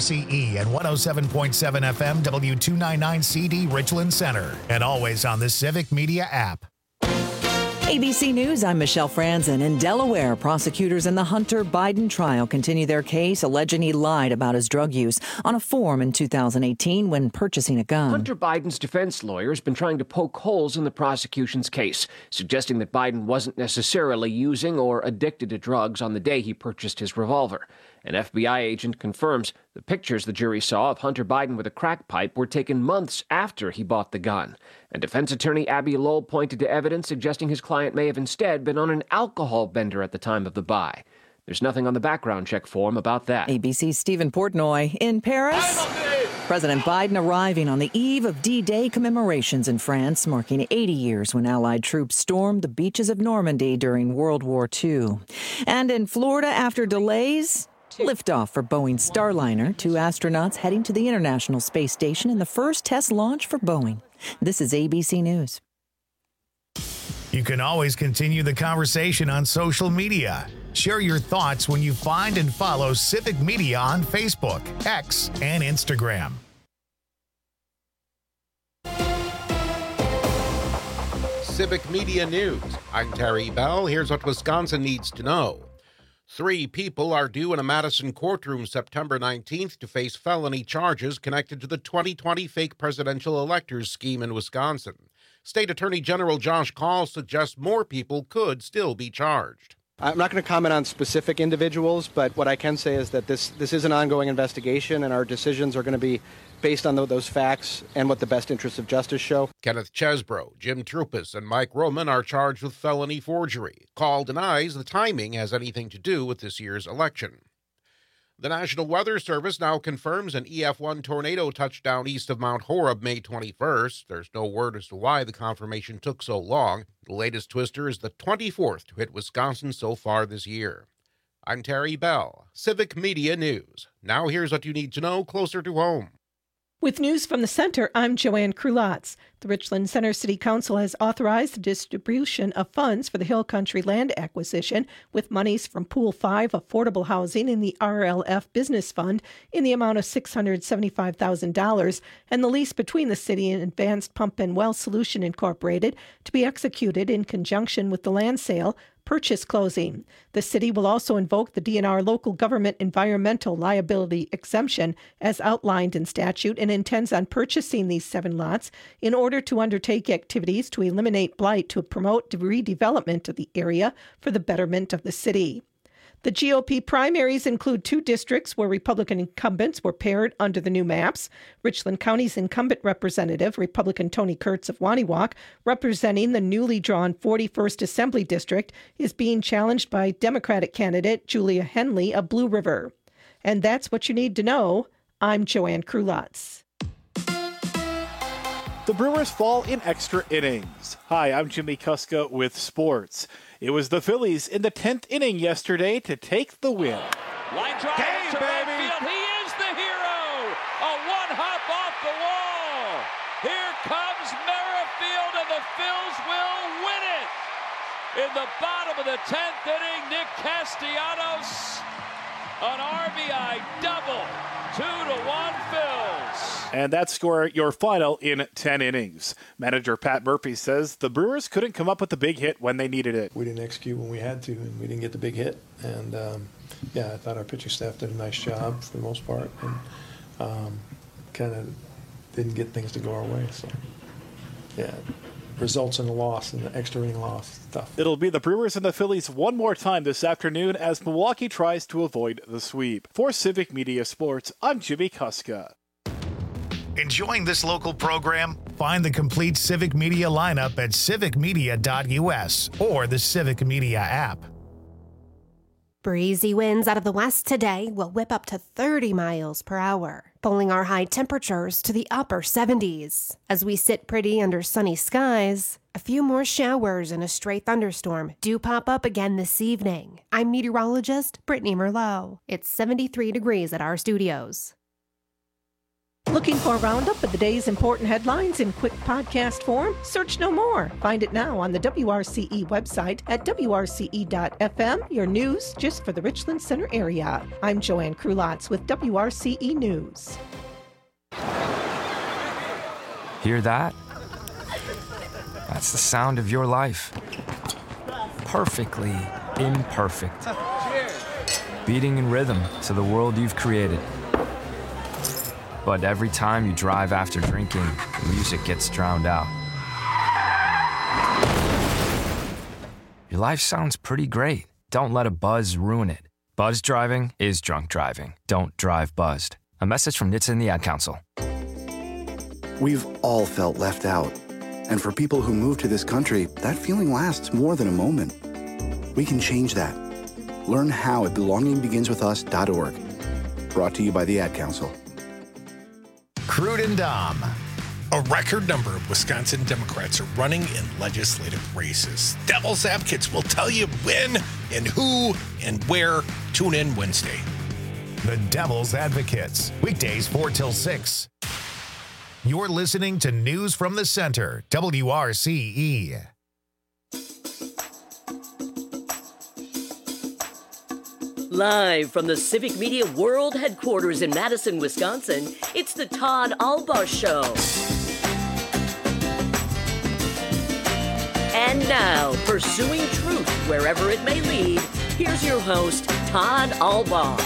KXEE and 107.7 FM W299CD Richland Center. And always on the Civic Media app. ABC News, I'm Michelle Franzen. In Delaware, prosecutors in the Hunter Biden trial continue their case alleging he lied about his drug use on a form in 2018 when purchasing a gun. Hunter Biden's defense lawyer has been trying to poke holes in the prosecution's case, suggesting that Biden wasn't necessarily using or addicted to drugs on the day he purchased his revolver. An FBI agent confirms the pictures the jury saw of Hunter Biden with a crack pipe were taken months after he bought the gun. And defense attorney Abby Lowell pointed to evidence suggesting his client may have instead been on an alcohol bender at the time of the buy. There's nothing on the background check form about that. ABC's Stephen Portnoy in Paris. President Biden arriving on the eve of D-Day commemorations in France, marking 80 years when Allied troops stormed the beaches of Normandy during World War II. And in Florida, after delays, liftoff for Boeing Starliner, 2 astronauts heading to the International Space Station in the first test launch for Boeing. This is ABC News. You can always continue the conversation on social media. Share your thoughts when you find and follow Civic Media on Facebook, X, and Instagram. Civic Media News. I'm Terry Bell. Here's what Wisconsin needs to know. 3 people are due in a Madison courtroom September 19th to face felony charges connected to the 2020 fake presidential electors scheme in Wisconsin. State Attorney General Josh Kaul suggests more people could still be charged. I'm not going to comment on specific individuals, but what I can say is that this is an ongoing investigation, and our decisions are going to be based on those facts and what the best interests of justice show. Kenneth Chesbro, Jim Trupis, and Mike Roman are charged with felony forgery. Kaul denies the timing has anything to do with this year's election. The National Weather Service now confirms an EF1 tornado touchdown east of Mount Horeb May 21st. There's no word as to why the confirmation took so long. The latest twister is the 24th to hit Wisconsin so far this year. I'm Terry Bell, Civic Media News. Now here's what you need to know closer to home. With news from the center, I'm Joanne Krulatz. The Richland Center City Council has authorized the distribution of funds for the Hill Country land acquisition with monies from Pool 5 Affordable Housing in the RLF Business Fund in the amount of $675,000 and the lease between the city and Advanced Pump and Well Solution Incorporated to be executed in conjunction with the land sale purchase closing. The city will also invoke the DNR local government environmental liability exemption as outlined in statute and intends on purchasing these 7 lots in order to undertake activities to eliminate blight to promote the redevelopment of the area for the betterment of the city. The GOP primaries include 2 districts where Republican incumbents were paired under the new maps. Richland County's incumbent representative, Republican Tony Kurtz of Waniwak, representing the newly drawn 41st Assembly District, is being challenged by Democratic candidate Julia Henley of Blue River. And that's what you need to know. I'm Joanne Krulatz. The Brewers fall in extra innings. Hi, I'm Jimmy Kuska with sports. It was the Phillies in the 10th inning yesterday to take the win. Line drive to right field. He is the hero. A one-hop off the wall. Here comes Merrifield, and the Phils will win it. In the bottom of the 10th inning, Nick Castellanos, an RBI double. 2-1 Phils. And that score, your final in 10 innings. Manager Pat Murphy says the Brewers couldn't come up with the big hit when they needed it. We didn't execute when we had to, and we didn't get the big hit. And, I thought our pitching staff did a nice job for the most part, and kind of didn't get things to go our way. So, results in the loss, and the extra inning loss. Tough. It'll be the Brewers and the Phillies one more time this afternoon as Milwaukee tries to avoid the sweep. For Civic Media Sports, I'm Jimmy Kuska. Enjoying this local program? Find the complete Civic Media lineup at civicmedia.us or the Civic Media app. Breezy winds out of the west today will whip up to 30 miles per hour, pulling our high temperatures to the upper 70s. As we sit pretty under sunny skies, a few more showers and a stray thunderstorm do pop up again this evening. I'm meteorologist Brittany Merlot. It's 73 degrees at our studios. Looking for a roundup of the day's important headlines in quick podcast form? Search no more. Find it now on the WRCE website at wrce.fm, your news just for the Richland Center area. I'm Joanne Krulotz with WRCE News. Hear that? That's the sound of your life. Perfectly imperfect. Beating in rhythm to the world you've created. But every time you drive after drinking, the music gets drowned out. Your life sounds pretty great. Don't let a buzz ruin it. Buzz driving is drunk driving. Don't drive buzzed. A message from NHTSA and the Ad Council. We've all felt left out. And for people who move to this country, that feeling lasts more than a moment. We can change that. Learn how at belongingbeginswithus.org. Brought to you by the Ad Council. Crude and Dom. A record number of Wisconsin Democrats are running in legislative races. Devil's Advocates will tell you when and who and where. Tune in Wednesday. The Devil's Advocates. Weekdays 4 till 6. You're listening to News from the Center, WRCE. Live from the Civic Media World Headquarters in Madison, Wisconsin, it's the Todd Albaugh Show. And now, pursuing truth wherever it may lead, here's your host, Todd Albaugh.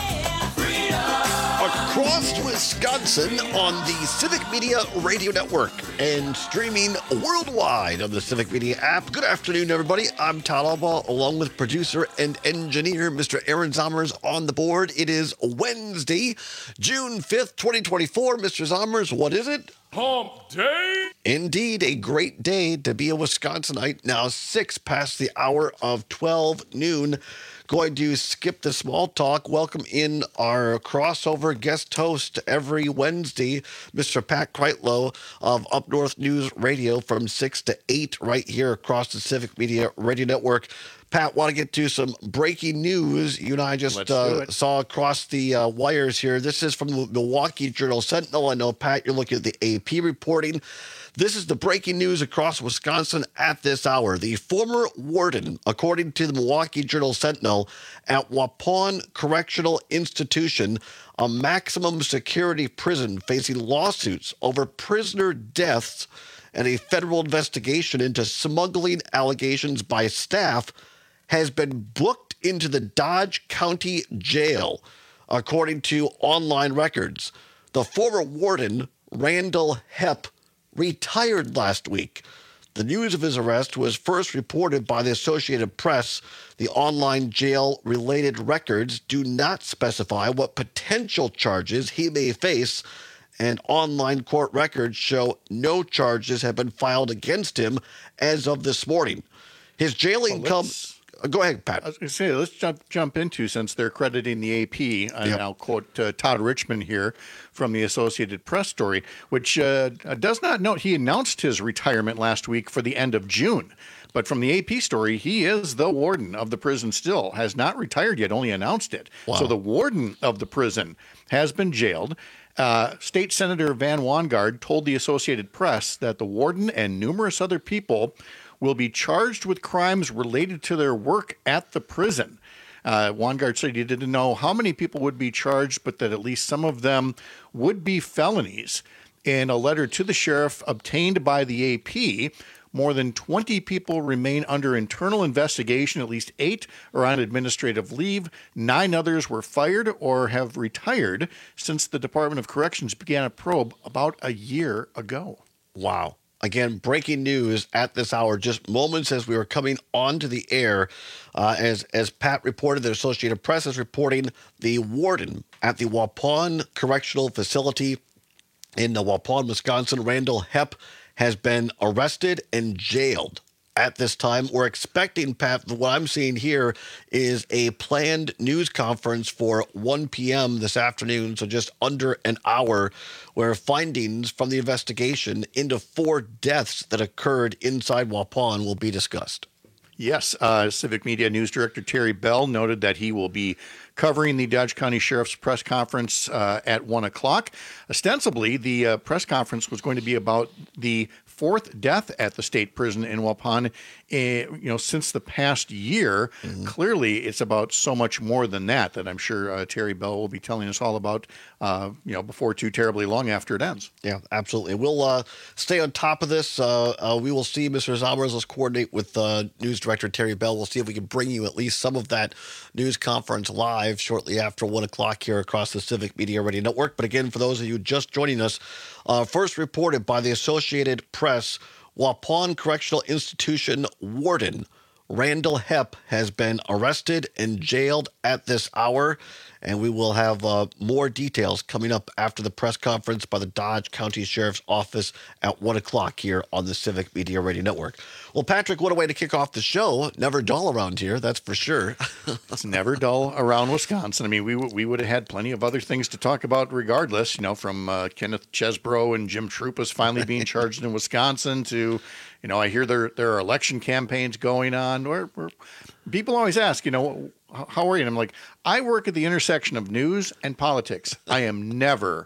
Across Wisconsin on the Civic Media Radio Network and streaming worldwide on the Civic Media app. Good afternoon, everybody. I'm Todd Albaugh, along with producer and engineer Mr. Aaron Zommers on the board. It is Wednesday, June 5th, 2024. Mr. Zommers, what is it? Hump Day? Indeed, a great day to be a Wisconsinite. Now 6 past the hour of 12 noon. Going to skip the small talk. Welcome in our crossover guest host every Wednesday, Mr. Pat Kreitlow of Up North News Radio from 6 to 8 right here across the Civic Media Radio Network. Pat, want to get to some breaking news you and I just saw across the wires here. This is from the Milwaukee Journal-Sentinel. I know, Pat, you're looking at the AP reporting. This is the breaking news across Wisconsin at this hour. The former warden, according to the Milwaukee Journal-Sentinel, at Waupun Correctional Institution, a maximum security prison facing lawsuits over prisoner deaths and a federal investigation into smuggling allegations by staff, has been booked into the Dodge County Jail, according to online records. The former warden, Randall Hepp, retired last week. The news of his arrest was first reported by the Associated Press. The online jail-related records do not specify what potential charges he may face, and online court records show no charges have been filed against him as of this morning. His jailing comes... Go ahead, Pat. I was going to say, let's jump into, since they're crediting the AP, and I'll quote Todd Richmond here from the Associated Press story, which does not note he announced his retirement last week for the end of June. But from the AP story, he is the warden of the prison still, has not retired yet, only announced it. Wow. So the warden of the prison has been jailed. State Senator Van Wanggaard told the Associated Press that the warden and numerous other people will be charged with crimes related to their work at the prison. Wanggaard said he didn't know how many people would be charged, but that at least some of them would be felonies. In a letter to the sheriff obtained by the AP, more than 20 people remain under internal investigation. At least 8 are on administrative leave. 9 others were fired or have retired since the Department of Corrections began a probe about a year ago. Wow. Again, breaking news at this hour, just moments as we were coming onto the air. As Pat reported, the Associated Press is reporting the warden at the Waupun Correctional Facility in Waupun, Wisconsin, Randall Hepp, has been arrested and jailed. At this time, we're expecting, Pat, what I'm seeing here is a planned news conference for 1 p.m. this afternoon, so just under an hour, where findings from the investigation into 4 deaths that occurred inside Waupun will be discussed. Yes, Civic Media News Director Terry Bell noted that he will be covering the Dodge County Sheriff's press conference at 1 o'clock. Ostensibly, the press conference was going to be about the fourth death at the state prison in Waupun, since the past year. Clearly, it's about so much more than that I'm sure Terry Bell will be telling us all about, before too terribly long after it ends. Yeah, absolutely. We'll stay on top of this. We will see Mr. Zalvarez. Let's coordinate with News Director Terry Bell. We'll see if we can bring you at least some of that news conference live shortly after 1 o'clock here across the Civic Media Radio Network. But again, for those of you just joining us, first reported by the Associated Press, Waupun Correctional Institution warden Randall Hepp has been arrested and jailed at this hour, and we will have more details coming up after the press conference by the Dodge County Sheriff's Office at 1 o'clock here on the Civic Media Radio Network. Well, Patrick, what a way to kick off the show. Never dull around here, that's for sure. It's never dull around Wisconsin. I mean, we would have had plenty of other things to talk about regardless, from Kenneth Chesbro and Jim Troupas finally being charged in Wisconsin to, I hear there are election campaigns going on. Where people always ask, how are you? And I'm like, I work at the intersection of news and politics. I am never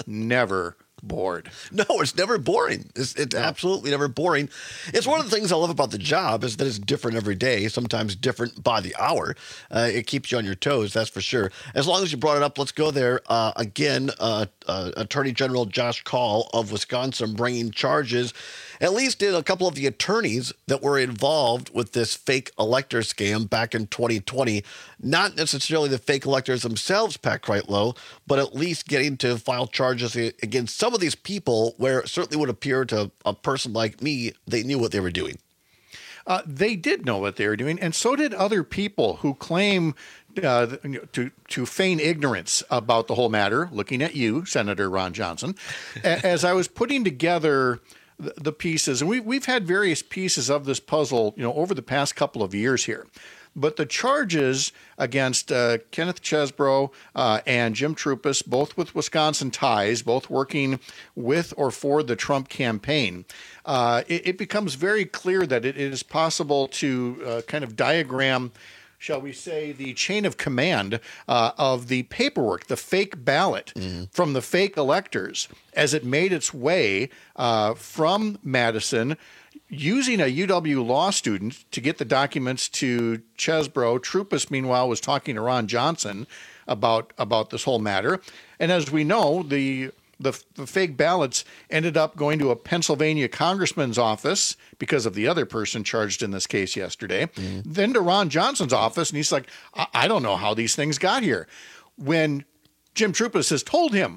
bored. No, it's never boring. It's absolutely never boring. It's one of the things I love about the job is that it's different every day, sometimes different by the hour. It keeps you on your toes, that's for sure. As long as you brought it up, let's go there. Again, Attorney General Josh Kaul of Wisconsin bringing charges, at least in a couple of the attorneys that were involved with this fake elector scam back in 2020. Not necessarily the fake electors themselves, Pat Kreitlow, but at least getting to file charges against some of these people where it certainly would appear to a person like me, they knew what they were doing. They did know what they were doing, and so did other people who claim to feign ignorance about the whole matter, looking at you, Senator Ron Johnson. As I was putting together the pieces, and we've had various pieces of this puzzle, over the past couple of years here. But the charges against Kenneth Chesbro and Jim Troupas, both with Wisconsin ties, both working with or for the Trump campaign, it becomes very clear that it is possible to kind of diagram, shall we say, the chain of command of the paperwork, the fake ballot from the fake electors as it made its way from Madison, using a UW law student to get the documents to Chesbro. Troupas, meanwhile, was talking to Ron Johnson about this whole matter. And as we know, the fake ballots ended up going to a Pennsylvania congressman's office because of the other person charged in this case yesterday, then to Ron Johnson's office. And he's like, I don't know how these things got here. When Jim Troupas has told him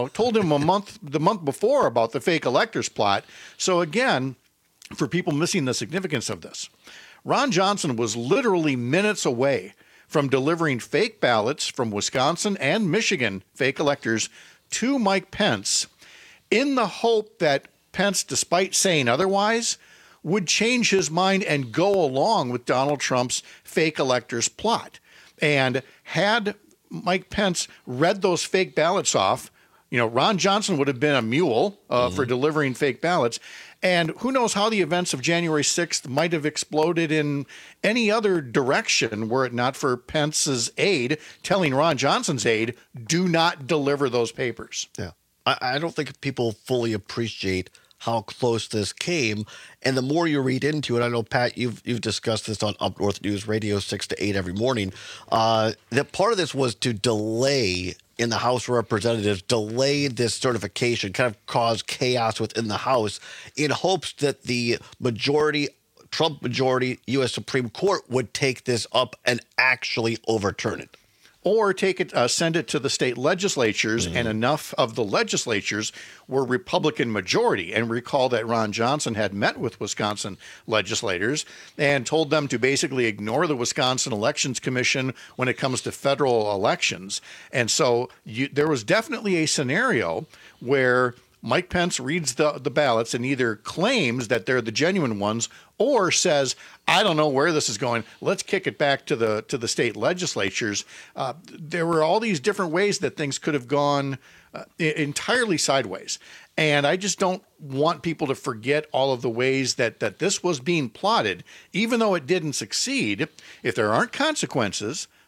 the month before about the fake electors plot. So again, for people missing the significance of this, Ron Johnson was literally minutes away from delivering fake ballots from Wisconsin and Michigan, fake electors, to Mike Pence in the hope that Pence, despite saying otherwise, would change his mind and go along with Donald Trump's fake electors plot. And had Mike Pence read those fake ballots off, Ron Johnson would have been a mule for delivering fake ballots. And who knows how the events of January 6th might have exploded in any other direction were it not for Pence's aide telling Ron Johnson's aide, do not deliver those papers. Yeah. I don't think people fully appreciate how close this came. And the more you read into it, I know, Pat, you've discussed this on Up North News Radio 6 to 8 every morning, that part of this was to delay in the House of Representatives, delay this certification, kind of cause chaos within the House in hopes that the Trump majority U.S. Supreme Court would take this up and actually overturn it. Or send it to the state legislatures, and enough of the legislatures were Republican majority. And recall that Ron Johnson had met with Wisconsin legislators and told them to basically ignore the Wisconsin Elections Commission when it comes to federal elections. And so there was definitely a scenario where Mike Pence reads the ballots and either claims that they're the genuine ones or says, I don't know where this is going. Let's kick it back to the state legislatures. There were all these different ways that things could have gone entirely sideways. And I just don't want people to forget all of the ways that this was being plotted, even though it didn't succeed. If there aren't consequences,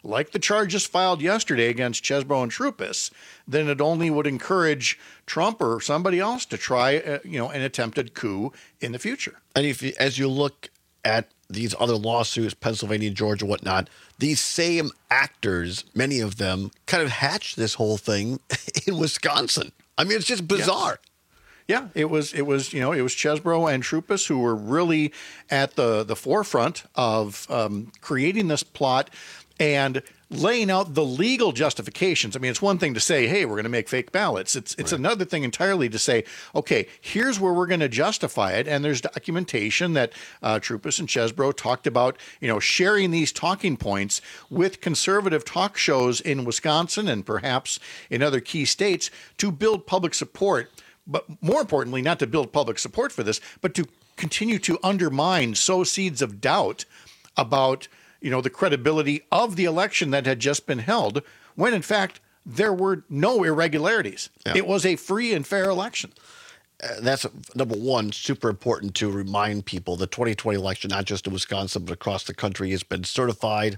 like the charges filed yesterday against Chesbro and Troupis, then it only would encourage Trump or somebody else to try, an attempted coup in the future. And as you look at these other lawsuits, Pennsylvania, Georgia, whatnot, these same actors, many of them, kind of hatched this whole thing in Wisconsin. I mean, it's just bizarre. Yes. Yeah, it was Chesbro and Troupis who were really at the forefront of creating this plot and laying out the legal justifications. I mean, it's one thing to say, hey, we're going to make fake ballots. It's right. Another thing entirely to say, okay, here's where we're going to justify it. And there's documentation that Troupis and Chesbro talked about, sharing these talking points with conservative talk shows in Wisconsin and perhaps in other key states to build public support. But more importantly, not to build public support for this, but to continue to undermine, sow seeds of doubt about the credibility of the election that had just been held, when in fact there were no irregularities. Yeah. It was a free and fair election. That's number one, super important to remind people the 2020 election, not just in Wisconsin, but across the country, has been certified,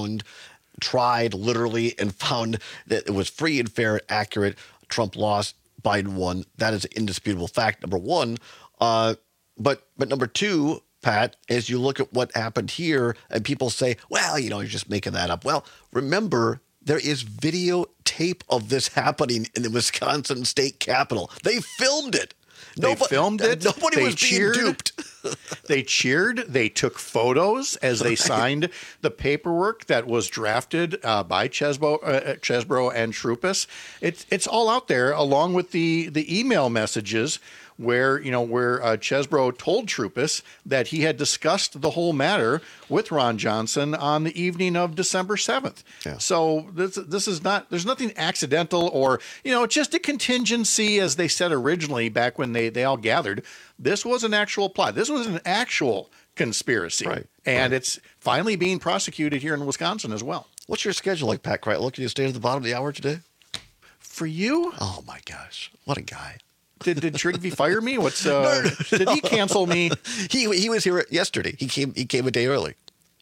tried literally, and found that it was free and fair and accurate. Trump lost, Biden won. That is an indisputable fact, number one. But number two, Pat, as you look at what happened here and people say, well, you're just making that up. Well, remember, there is videotape of this happening in the Wisconsin state capitol. They filmed it. Nobody was being duped. They cheered. They took photos as they signed the paperwork that was drafted by Chesbro and Troupis. It's all out there, along with the email messages where Chesbro told Troupis that he had discussed the whole matter with Ron Johnson on the evening of December 7th. Yeah. So this is not, there's nothing accidental or, just a contingency, as they said originally back when they all gathered. This was an actual plot. This was an actual conspiracy. Right. And it's finally being prosecuted here in Wisconsin as well. What's your schedule like, Pat Kreitlow? Can you stay to the bottom of the hour today? For you? Oh, my gosh. What a guy. Did Trigby fire me? Did he cancel me? He was here yesterday. He came a day early.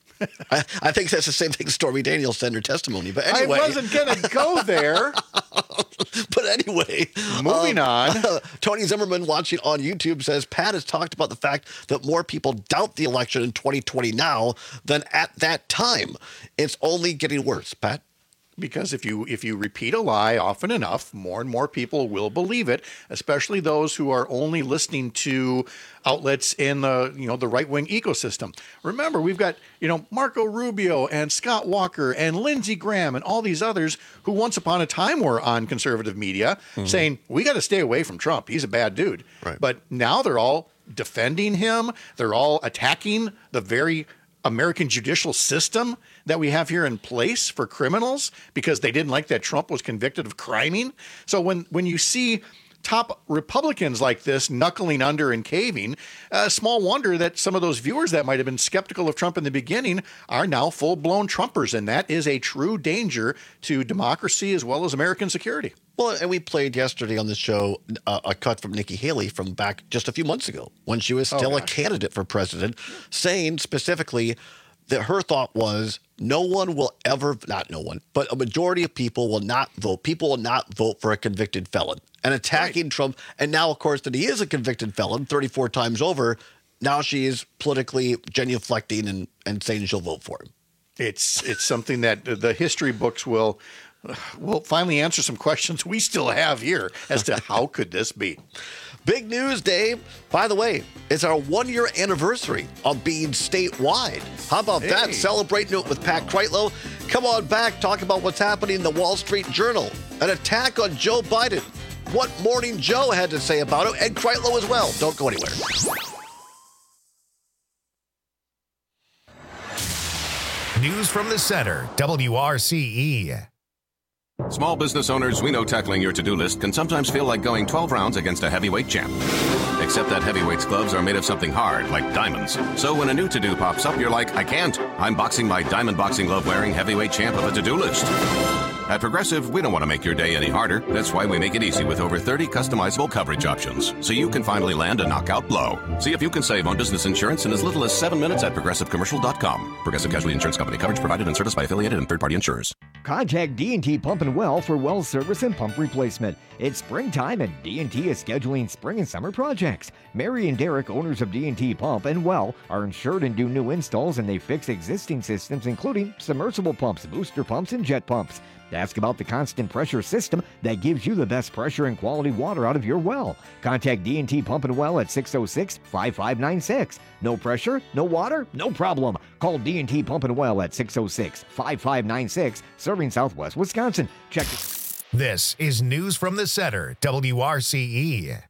I think that's the same thing Stormy Daniels said in her testimony. But anyway, I wasn't going to go there. But anyway, moving on. Tony Zimmerman watching on YouTube says Pat has talked about the fact that more people doubt the election in 2020 now than at that time. It's only getting worse, Pat. Because if you repeat a lie often enough, more and more people will believe it, especially those who are only listening to outlets in the right-wing ecosystem. Remember, we've got Marco Rubio and Scott Walker and Lindsey Graham and all these others who once upon a time were on conservative media saying, we got to stay away from Trump. He's a bad dude. Right. But now they're all defending him. They're all attacking the very American judicial system that we have here in place for criminals because they didn't like that Trump was convicted of criming. So when you see top Republicans like this knuckling under and caving, small wonder that some of those viewers that might have been skeptical of Trump in the beginning are now full-blown Trumpers, and that is a true danger to democracy as well as American security. Well, and we played yesterday on the show a cut from Nikki Haley from back just a few months ago when she was still a candidate for president, saying specifically that her thought was no one will ever, not no one, but a majority of people will not vote. People will not vote for a convicted felon, and attacking Trump. And now, of course, that he is a convicted felon 34 times over, now she is politically genuflecting and saying she'll vote for him. It's something that the history books will finally answer some questions we still have here as to how could this be. Big news, Dave. By the way, it's our 1-year anniversary of being statewide. How about that? Celebrating it with Pat Kreitlow. Come on back, talk about what's happening in the Wall Street Journal. An attack on Joe Biden. What Morning Joe had to say about it, and Kreitlow as well. Don't go anywhere. News from the center, WRCE. Small business owners, we know tackling your to-do list can sometimes feel like going 12 rounds against a heavyweight champ. Except that heavyweight's gloves are made of something hard, like diamonds. So when a new to-do pops up, you're like, I can't. I'm boxing my diamond boxing glove wearing heavyweight champ of a to-do list. At Progressive, we don't want to make your day any harder. That's why we make it easy with over 30 customizable coverage options, so you can finally land a knockout blow. See if you can save on business insurance in as little as 7 minutes at ProgressiveCommercial.com. Progressive Casualty Insurance Company. Coverage provided and serviced by affiliated and third-party insurers. Contact D&T Pump and Well for well service and pump replacement. It's springtime and D&T is scheduling spring and summer projects. Mary and Derek, owners of D&T Pump and Well, are insured and do new installs, and they fix existing systems including submersible pumps, booster pumps, and jet pumps. Ask about the constant pressure system that gives you the best pressure and quality water out of your well. Contact D&T Pump and Well at 606-5596. No pressure, no water, no problem. Call D&T Pump and Well at 606-5596, serving Southwest Wisconsin. Check it. This is News from the Center, WRCE.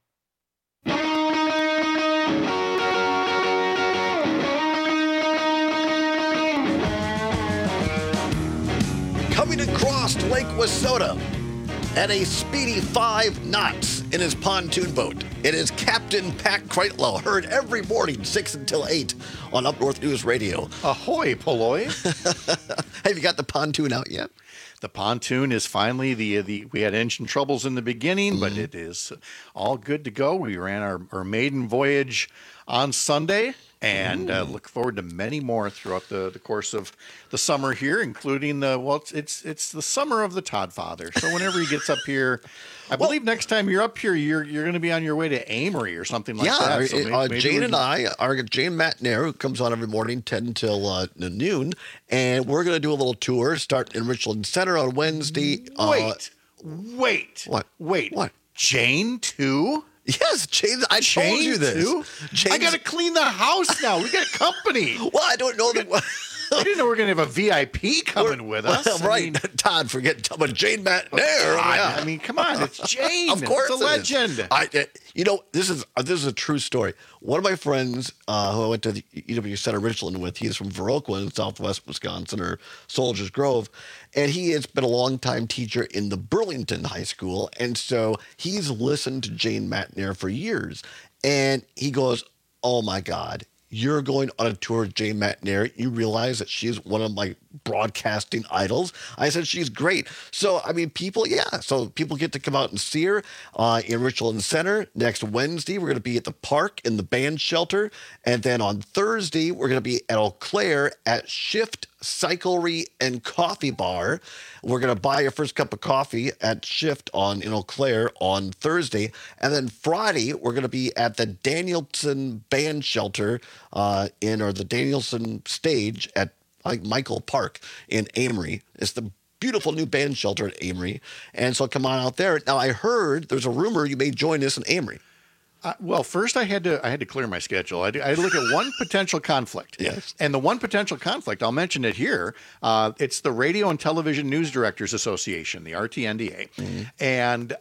Coming across Lake Wissota at a speedy 5 knots in his pontoon boat. It is Captain Pat Kreitlow, heard every morning 6 until 8 on Up North News Radio. Ahoy, Polloy. Have you got the pontoon out yet? The pontoon is finally we had engine troubles in the beginning, but it is all good to go. We ran our maiden voyage on Sunday, and look forward to many more throughout the course of the summer here, including it's the summer of the Todd Father. So whenever he gets up here, I believe next time you're up here, you're going to be on your way to Amory or something like that. So Jane and I are Jane Matnair, who comes on every morning 10 until noon, and we're going to do a little tour starting in Richland Center on Wednesday. Wait. What? Jane too? Yes, Jane. I told you this. I got to clean the house now. We got company. Well, I don't know that. I didn't know we were going to have a VIP coming with us. Well, right. Todd, forget about Jane Matnair. I mean, come on. It's Jane. Of course it's a legend. This is a true story. One of my friends who I went to the UW Center Richland with, he's from Viroqua in southwest Wisconsin, or Soldiers Grove, and he has been a longtime teacher in the Burlington High School, and so he's listened to Jane Matnair for years, and he goes, oh my God, you're going on a tour with Jane Matnair. You realize that she's one of my broadcasting idols. I said, she's great. So, I mean, people get to come out and see her in Richland Center. Next Wednesday, we're going to be at the park in the band shelter. And then on Thursday, we're going to be at Eau Claire at Shift Cyclery and Coffee Bar. We're going to buy your first cup of coffee at Shift in Eau Claire on Thursday. And then Friday, we're going to be at the Danielson Band Shelter the Danielson Stage at Michael Park in Amory. It's the beautiful new band shelter at Amory. And so come on out there. Now, I heard there's a rumor you may join us in Amory. Well, first I had to clear my schedule. I had to look at one potential conflict. Yes. And the one potential conflict, I'll mention it here, it's the Radio and Television News Directors Association, the RTNDA. Mm-hmm. And,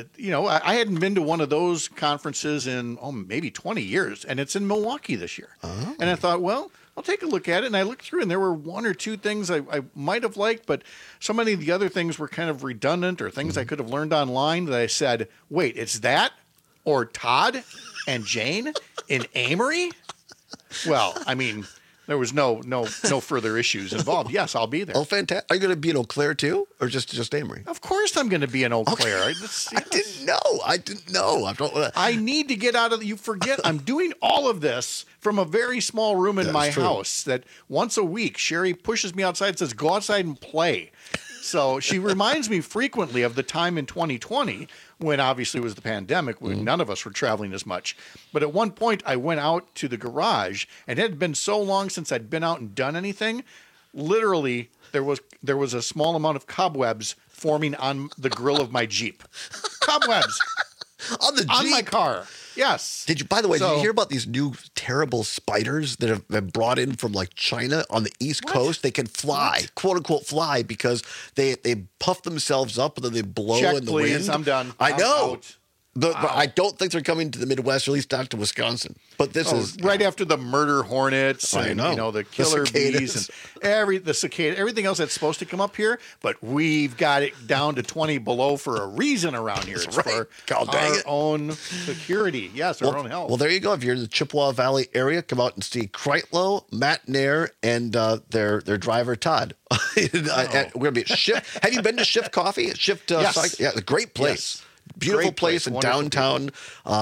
I hadn't been to one of those conferences in, maybe 20 years, and it's in Milwaukee this year. Oh. And I thought, well, I'll take a look at it. And I looked through, and there were one or two things I might have liked, but so many of the other things were kind of redundant or things I could have learned online that I said, wait, it's that? Or Todd and Jane in Amory? Well, I mean, there was no further issues involved. Yes, I'll be there. Oh, fantastic. Are you going to be in Eau Claire too, or just Amory? Of course I'm going to be in Eau Claire. Okay. I didn't know. I need to get out of you forget I'm doing all of this from a very small room in my house that once a week Sherry pushes me outside and says, go outside and play. So she reminds me frequently of the time in 2020 when obviously it was the pandemic, when none of us were traveling as much. But at one point, I went out to the garage, and it had been so long since I'd been out and done anything. Literally, there was a small amount of cobwebs forming on the grill of my Jeep. Cobwebs on the Jeep? On my car. Yes. By the way, did you hear about these new terrible spiders that have been brought in from like China on the East Coast? They can fly, quote unquote fly, because they puff themselves up and then they blow in the wind. I'm done. I know. I don't think they're coming to the Midwest, or at least not to Wisconsin. But this is right after the murder hornets and the killer bees and the cicada, everything else that's supposed to come up here. But we've got it down to 20 below for a reason around here. It's for our own security. Yes, our own health. Well, there you go. If you're in the Chippewa Valley area, come out and see Kreitlow, Matt Nair, and their driver Todd. We're gonna be at Shift. Have you been to Shift Coffee? Shift, yes. Yeah, a great place. Yes. Beautiful place in downtown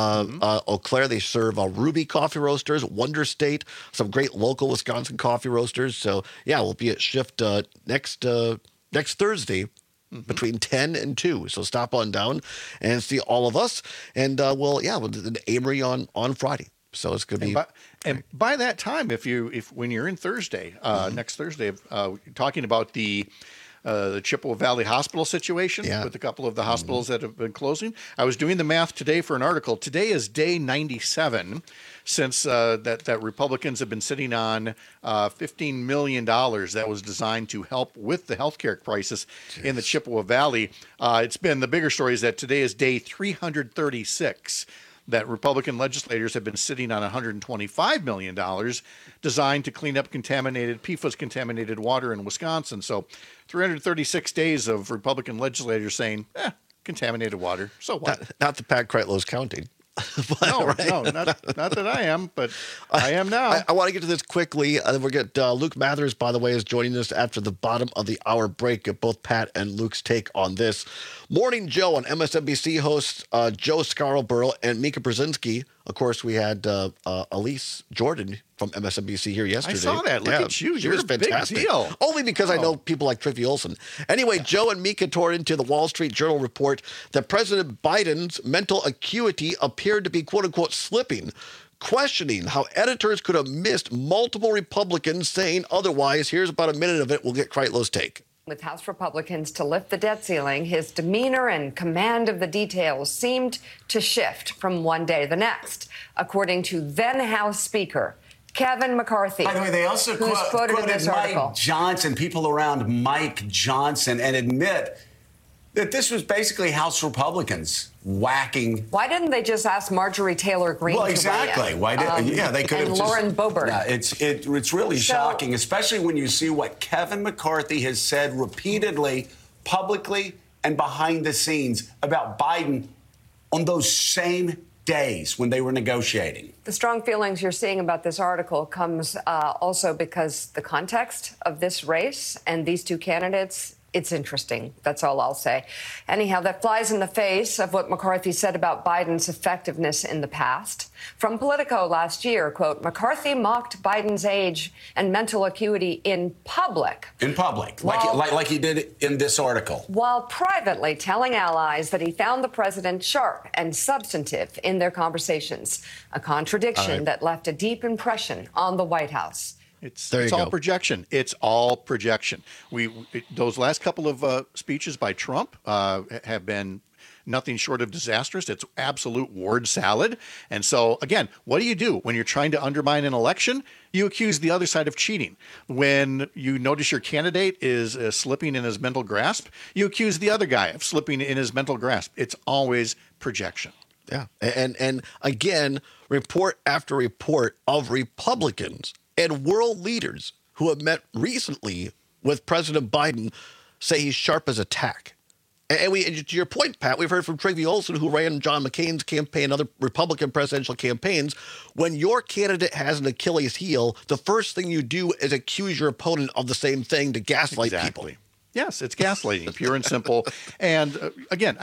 Eau Claire. They serve Ruby Coffee Roasters, Wonder State, some great local Wisconsin coffee roasters. So, yeah, we'll be at Shift next Thursday between 10 and 2. So stop on down and see all of us. And, we'll do Amory on Friday. So it's going to be... And by that time, when you're in Thursday, next Thursday, talking about the Chippewa Valley Hospital situation with a couple of the hospitals that have been closing. I was doing the math today for an article. Today is day 97 since that Republicans have been sitting on $15 million that was designed to help with the healthcare crisis in the Chippewa Valley. It's been the bigger story is that today is day 336. That Republican legislators have been sitting on $125 million designed to clean up PFAS-contaminated water in Wisconsin. So 336 days of Republican legislators saying, contaminated water, so what? Not that Pat Kreitlow's counting. No, not that I am, but I am now. I want to get to this quickly. We'll get Luke Mathers, by the way, is joining us after the bottom of the hour break. Get both Pat and Luke's take on this. Morning Joe on MSNBC hosts Joe Scarborough and Mika Brzezinski. Of course, we had Elise Jordan from MSNBC here yesterday. I saw that. Look at you. You're was fantastic. Big deal. Only because I know people like Triffy Olson. Anyway, Joe and Mika tore into the Wall Street Journal report that President Biden's mental acuity appeared to be, quote unquote, slipping, questioning how editors could have missed multiple Republicans saying otherwise. Here's about a minute of it. We'll get Kreitlow's take. With House Republicans to lift the debt ceiling, his demeanor and command of the details seemed to shift from one day to the next, according to then House Speaker Kevin McCarthy. By the way, they also quoted Mike Johnson, people around Mike Johnson, and admit that this was basically House Republicans whacking. Why didn't they just ask Marjorie Taylor Greene? Well, exactly. Why did? They could have just. Lauren Boebert. Yeah, it's really shocking, especially when you see what Kevin McCarthy has said repeatedly, publicly, and behind the scenes about Biden on those same days when they were negotiating. The strong feelings you're seeing about this article comes also because the context of this race and these two candidates. It's interesting. That's all I'll say. Anyhow, that flies in the face of what McCarthy said about Biden's effectiveness in the past. From Politico last year, quote, McCarthy mocked Biden's age and mental acuity in public. In public, like he did in this article. While privately telling allies that he found the president sharp and substantive in their conversations. A contradiction that left a deep impression on the White House. It's all projection. It's all projection. Those last couple of speeches by Trump have been nothing short of disastrous. It's absolute word salad. And so, again, what do? When you're trying to undermine an election, you accuse the other side of cheating. When you notice your candidate is slipping in his mental grasp, you accuse the other guy of slipping in his mental grasp. It's always projection. Yeah. And again, report after report of Republicans and world leaders who have met recently with President Biden say he's sharp as a tack. And to your point, Pat, we've heard from Trivy Olson, who ran John McCain's campaign, other Republican presidential campaigns. When your candidate has an Achilles heel, the first thing you do is accuse your opponent of the same thing to gaslight people. Yes, it's gaslighting, pure and simple. And again,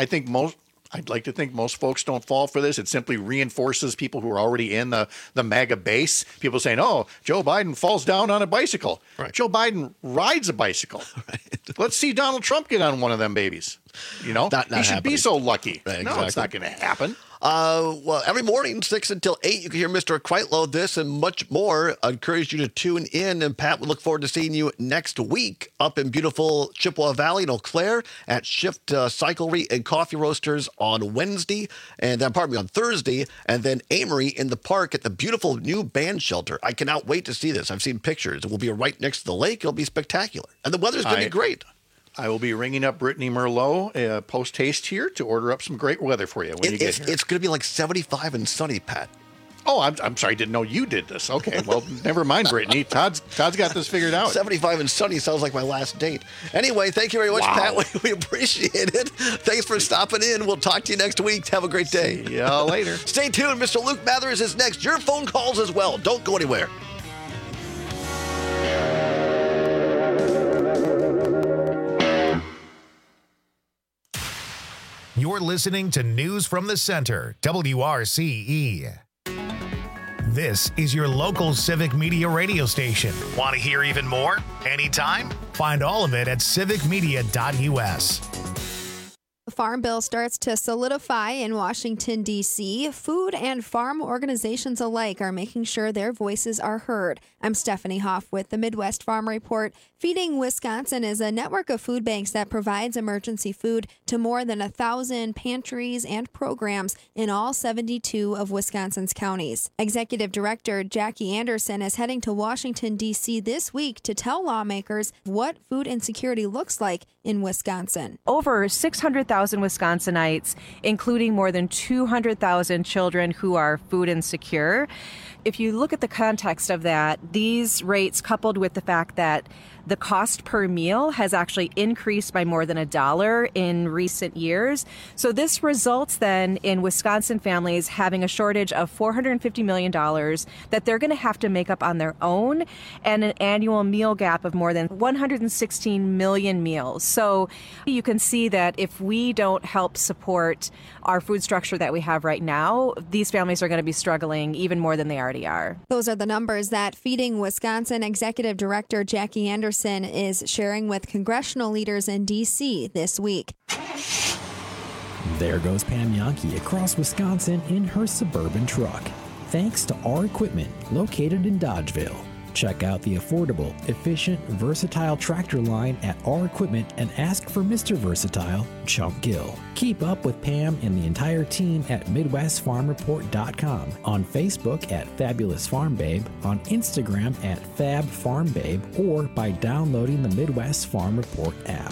I'd like to think most folks don't fall for this. It simply reinforces people who are already in the MAGA base. People saying, oh, Joe Biden falls down on a bicycle. Right. Joe Biden rides a bicycle. Right. Let's see Donald Trump get on one of them babies. You know, he should be so lucky. Right, no, it's not going to happen. Well, every morning, 6 until 8, you can hear Mr. Kreitlow, this and much more. I encourage you to tune in. And Pat, we look forward to seeing you next week up in beautiful Chippewa Valley in Eau Claire at Shift Cyclery and Coffee Roasters on Wednesday, and then on Thursday, and then Amory in the park at the beautiful new band shelter. I cannot wait to see this. I've seen pictures. It will be right next to the lake. It'll be spectacular. And the weather's going to be great. I will be ringing up Brittany Merlot post-haste here to order up some great weather for you when you get here. It's going to be like 75 and sunny, Pat. Oh, I'm sorry. I didn't know you did this. Okay, well, never mind, Brittany. Todd's got this figured out. 75 and sunny sounds like my last date. Anyway, thank you very much, Pat. We appreciate it. Thanks for stopping in. We'll talk to you next week. Have a great day. See ya later. Stay tuned. Mr. Luke Mathers is next. Your phone calls as well. Don't go anywhere. You're listening to News from the Center, WRCE. This is your local civic media radio station. Want to hear even more? Anytime? Find all of it at civicmedia.us. The Farm Bill starts to solidify in Washington, D.C. Food and farm organizations alike are making sure their voices are heard. I'm Stephanie Hoff with the Midwest Farm Report. Feeding Wisconsin is a network of food banks that provides emergency food to more than 1,000 pantries and programs in all 72 of Wisconsin's counties. Executive Director Jackie Anderson is heading to Washington, D.C. this week to tell lawmakers what food insecurity looks like in Wisconsin. Over 600,000 Wisconsinites, including more than 200,000 children who are food insecure. If you look at the context of that, these rates coupled with the fact that the cost per meal has actually increased by more than $1 in recent years. So this results then in Wisconsin families having a shortage of $450 million that they're going to have to make up on their own, and an annual meal gap of more than 116 million meals. So you can see that if we don't help support our food structure that we have right now, these families are going to be struggling even more than they already are. Those are the numbers that Feeding Wisconsin Executive Director Jackie Anderson is sharing with congressional leaders in D.C. this week. There goes Pam Yankee across Wisconsin in her suburban truck, thanks to our equipment located in Dodgeville. Check out the affordable, efficient, versatile tractor line at our equipment and ask for Mr. Versatile, Chump Gill. Keep up with Pam and the entire team at MidwestFarmReport.com, on Facebook at Fabulous Farm Babe, on Instagram at Fab Farm Babe, or by downloading the Midwest Farm Report app.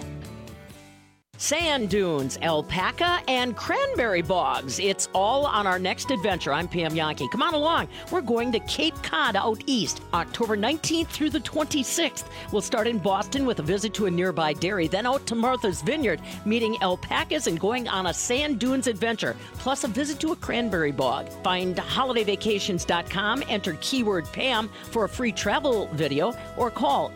Sand dunes, alpaca, and cranberry bogs. It's all on our next adventure. I'm Pam Yankee. Come on along. We're going to Cape Cod out east, October 19th through the 26th. We'll start in Boston with a visit to a nearby dairy, then out to Martha's Vineyard, meeting alpacas and going on a sand dunes adventure, plus a visit to a cranberry bog. Find holidayvacations.com, enter keyword Pam for a free travel video, or call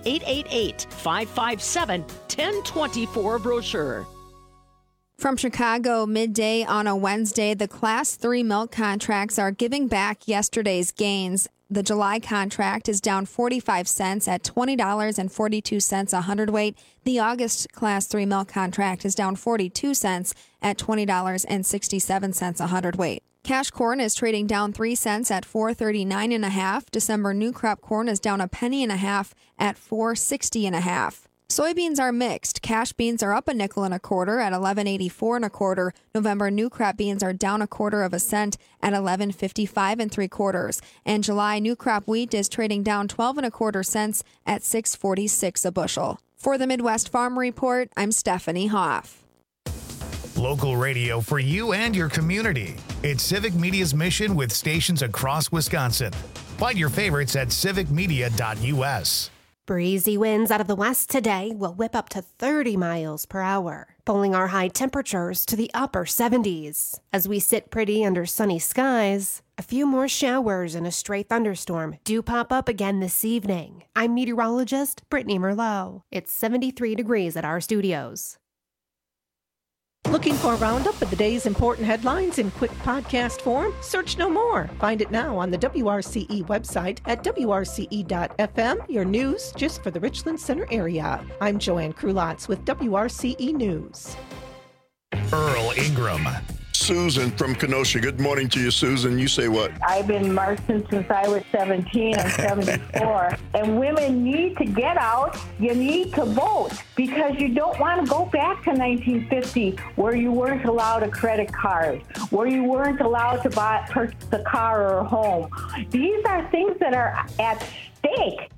888-557-1024 brochure. From Chicago, midday on a Wednesday, the Class 3 milk contracts are giving back yesterday's gains. The July contract is down 45 cents at $20.42 a hundredweight. The August Class 3 milk contract is down 42 cents at $20.67 a hundredweight. Cash corn is trading down 3 cents at $4.39.5. December new crop corn is down a penny and a half at $4.60.5. Soybeans are mixed. Cash beans are up a nickel and a quarter at $11.84 and a quarter. November new crop beans are down a quarter of a cent at $11.55 and 3/4. And July new crop wheat is trading down 12 and a quarter cents at $6.46 a bushel. For the Midwest Farm Report, I'm Stephanie Hoff. Local radio for you and your community. It's Civic Media's mission with stations across Wisconsin. Find your favorites at civicmedia.us. Breezy winds out of the west today will whip up to 30 miles per hour, pulling our high temperatures to the upper 70s. As we sit pretty under sunny skies, a few more showers and a stray thunderstorm do pop up again this evening. I'm meteorologist Brittany Merlot. It's 73 degrees at our studios. Looking for a roundup of the day's important headlines in quick podcast form? Search no more. Find it now on the WRCE website at wrce.fm, your news just for the Richland Center area. I'm Joanne Krulotz with WRCE News. Earl Ingram. Susan from Kenosha. Good morning to you, Susan. You say what? I've been marching since I was 17. I'm 74. And women need to get out. You need to vote because you don't want to go back to 1950 where you weren't allowed a credit card, where you weren't allowed to purchase a car or a home. These are things that are at stake.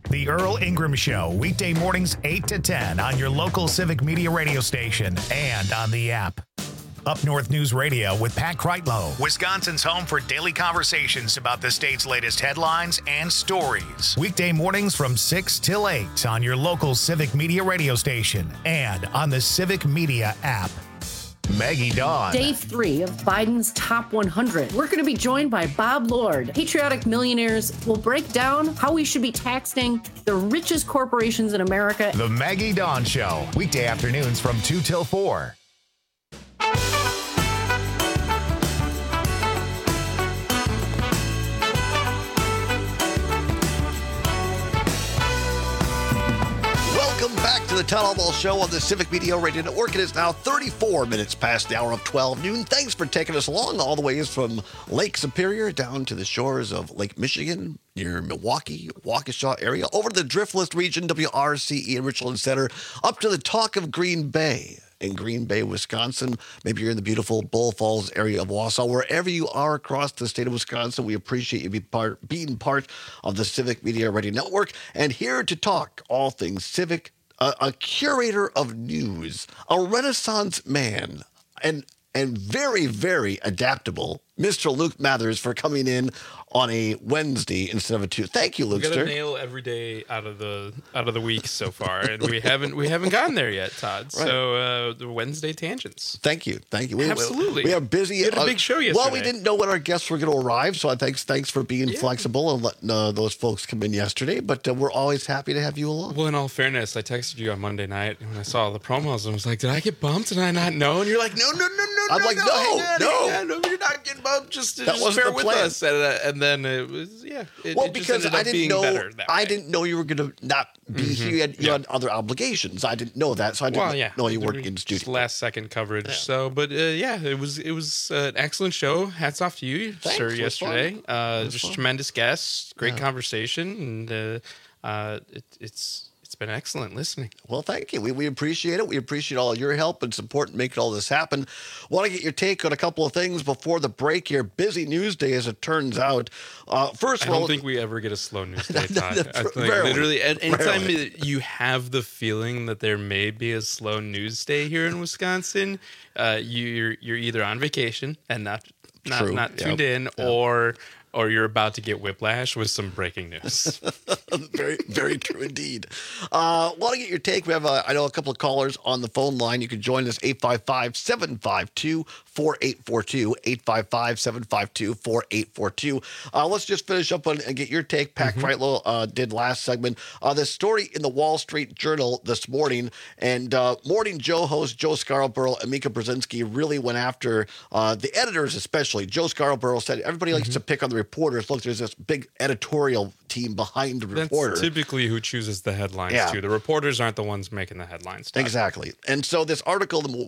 The Earl Ingram Show, weekday mornings 8 to 10 on your local Civic Media radio station and on the app. Up North News Radio with Pat Kreitlow, Wisconsin's home for daily conversations about the state's latest headlines and stories. Weekday mornings from 6 till 8 on your local Civic Media radio station and on the Civic Media app. Maggie Dawn. Day 3 of Biden's Top 100. We're going to be joined by Bob Lord. Patriotic Millionaires will break down how we should be taxing the richest corporations in America. The Maggie Dawn Show, weekday afternoons from 2 till 4. Welcome back to the Town Hall Ball Show on the Civic Media Radio Network. It is now 34 minutes past the hour of 12 noon. Thanks for taking us along all the ways from Lake Superior down to the shores of Lake Michigan, near Milwaukee, Waukesha area, over to the Driftless region, WRCE and Richland Center, up to the Talk of Green Bay in Green Bay, Wisconsin. Maybe you're in the beautiful Bull Falls area of Wausau. Wherever you are across the state of Wisconsin, we appreciate you being part of the Civic Media Radio Network. And here to talk all things civic, a curator of news, a Renaissance man, and very, very adaptable, Mr. Luke Mathers, for coming in on a Wednesday instead of a Tuesday. Thank you, Luke. We got a nail every day out of the week so far, and we haven't gotten there yet, Todd. Right. So the Wednesday tangents. Thank you. Absolutely. We are busy. We had a big show yesterday. Well, we didn't know when our guests were going to arrive, so thanks for being flexible and letting those folks come in yesterday. But we're always happy to have you along. Well, in all fairness, I texted you on Monday night when I saw the promos, and I was like, "Did I get bumped? Did I not know?" And you're like, "No." I'm like, "No, you're not getting bumped. Just that wasn't bear the with plan." us." And then it was because I didn't know you were going to not be here. You had other obligations. I didn't know that, so I didn't know you weren't in the studio. Last second coverage. Yeah. So, but it was an excellent show. Hats off to you, sir. Yesterday, just tremendous guests, great conversation, and it's been excellent listening. Well, thank you. We appreciate it. We appreciate all your help and support in making all this happen. Want to get your take on a couple of things before the break here. Busy news day, as it turns out. First of all, I don't think we ever get a slow news day, Todd. I think literally, anytime you have the feeling that there may be a slow news day here in Wisconsin, you're either on vacation and not tuned in, or you're about to get whiplash with some breaking news. Very, very true indeed. Want to get your take? We have, I know, a couple of callers on the phone line. You can join us, 855-752-4842, 855-752-4842. Let's just finish up and get your take. Pat Kreitlow did last segment. The story in the Wall Street Journal this morning, and Morning Joe host Joe Scarborough and Mika Brzezinski really went after the editors, especially. Joe Scarborough said everybody likes to pick on the reporters. Look, there's this big editorial team behind the reporter. That's typically who chooses the headlines, too. The reporters aren't the ones making the headlines. Todd. Exactly. And so this article in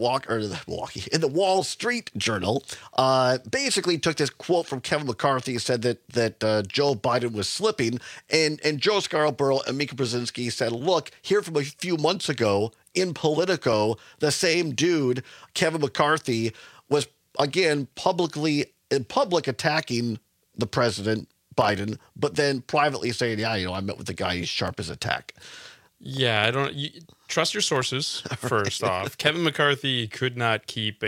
the Wall Street Journal basically took this quote from Kevin McCarthy, said that Joe Biden was slipping, and Joe Scarborough and Mika Brzezinski said, look, here from a few months ago in Politico, the same dude, Kevin McCarthy, was again in public attacking the president, Biden, but then privately saying, I met with the guy, he's sharp as a tack. Yeah, trust your sources, first off. Kevin McCarthy could not keep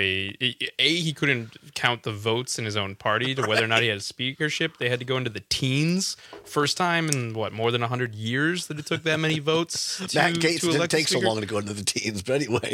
he couldn't count the votes in his own party to whether or not he had a speakership. They had to go into the teens. First time in, more than 100 years that it took that many votes Matt Gaetz to didn't take so long to go into the teens, but anyway.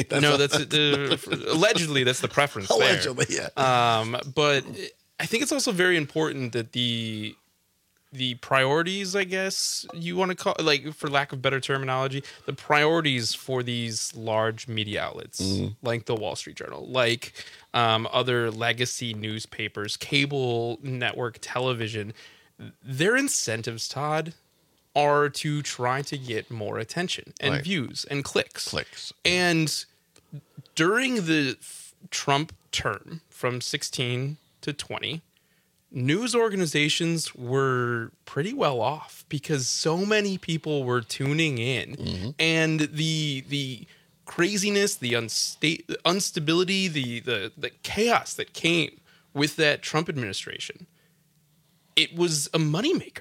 Allegedly, that's the preference Allegedly, there. Yeah. But I think it's also very important that the priorities, I guess you want to call, for lack of better terminology, the priorities for these large media outlets, like the Wall Street Journal, like other legacy newspapers, cable network television, their incentives, Todd, are to try to get more attention and views and clicks. And during the Trump term from 16 to 20, news organizations were pretty well off because so many people were tuning in, and the craziness, the instability, the chaos that came with that Trump administration, it was a moneymaker.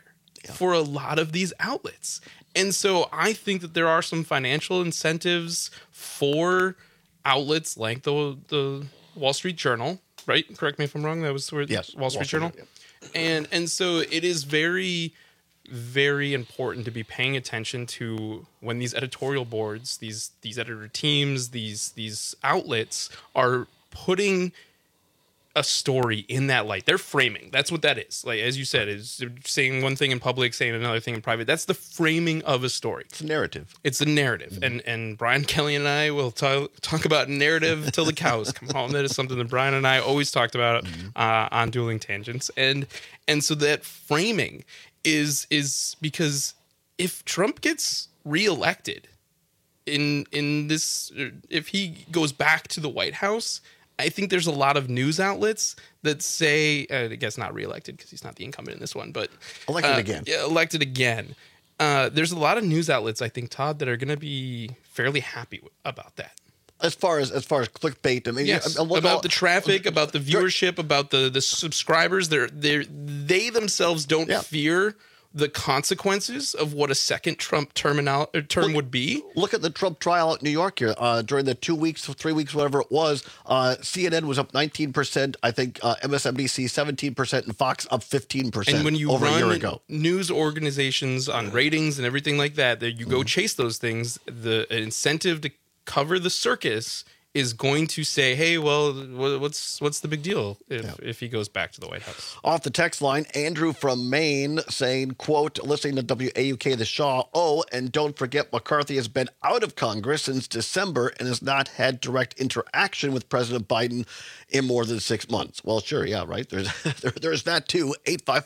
for a lot of these outlets. And so I think that there are some financial incentives for outlets like the Wall Street Journal, right? Correct me if I'm wrong. That was where Wall Street Journal. And so it is very, very important to be paying attention to when these editorial boards, these editor teams, these outlets are putting a story in that light. They're framing. That's what that is. Like, as you said, is saying one thing in public, saying another thing in private. That's the framing of a story. It's a narrative. It's a narrative. And Brian Kelly and I will talk about narrative till the cows come home. That is something that Brian and I always talked about on Dueling Tangents. And so that framing is because if Trump gets reelected in this, if he goes back to the White House, I think there's a lot of news outlets that say, I guess not reelected because he's not the incumbent in this one, but elected again. Yeah, elected again. There's a lot of news outlets, I think, Todd, that are going to be fairly happy about that. As far as clickbait, I mean, yes, about the traffic, about the viewership, about the subscribers. They themselves don't fear the consequences of what a second Trump term would be. Look at the Trump trial at New York here. During the 2 weeks, 3 weeks, whatever it was, CNN was up 19%. I think MSNBC 17% and Fox up 15% and when you over run a year ago. News organizations on ratings and everything like that, that you go chase those things, the incentive to cover the circus is going to say, hey, well, what's the big deal if he goes back to the White House? Off the text line, Andrew from Maine saying, quote, listening to WAUK The Shaw, and don't forget McCarthy has been out of Congress since December and has not had direct interaction with President Biden in more than 6 months. Well, sure, yeah, right. There's that too.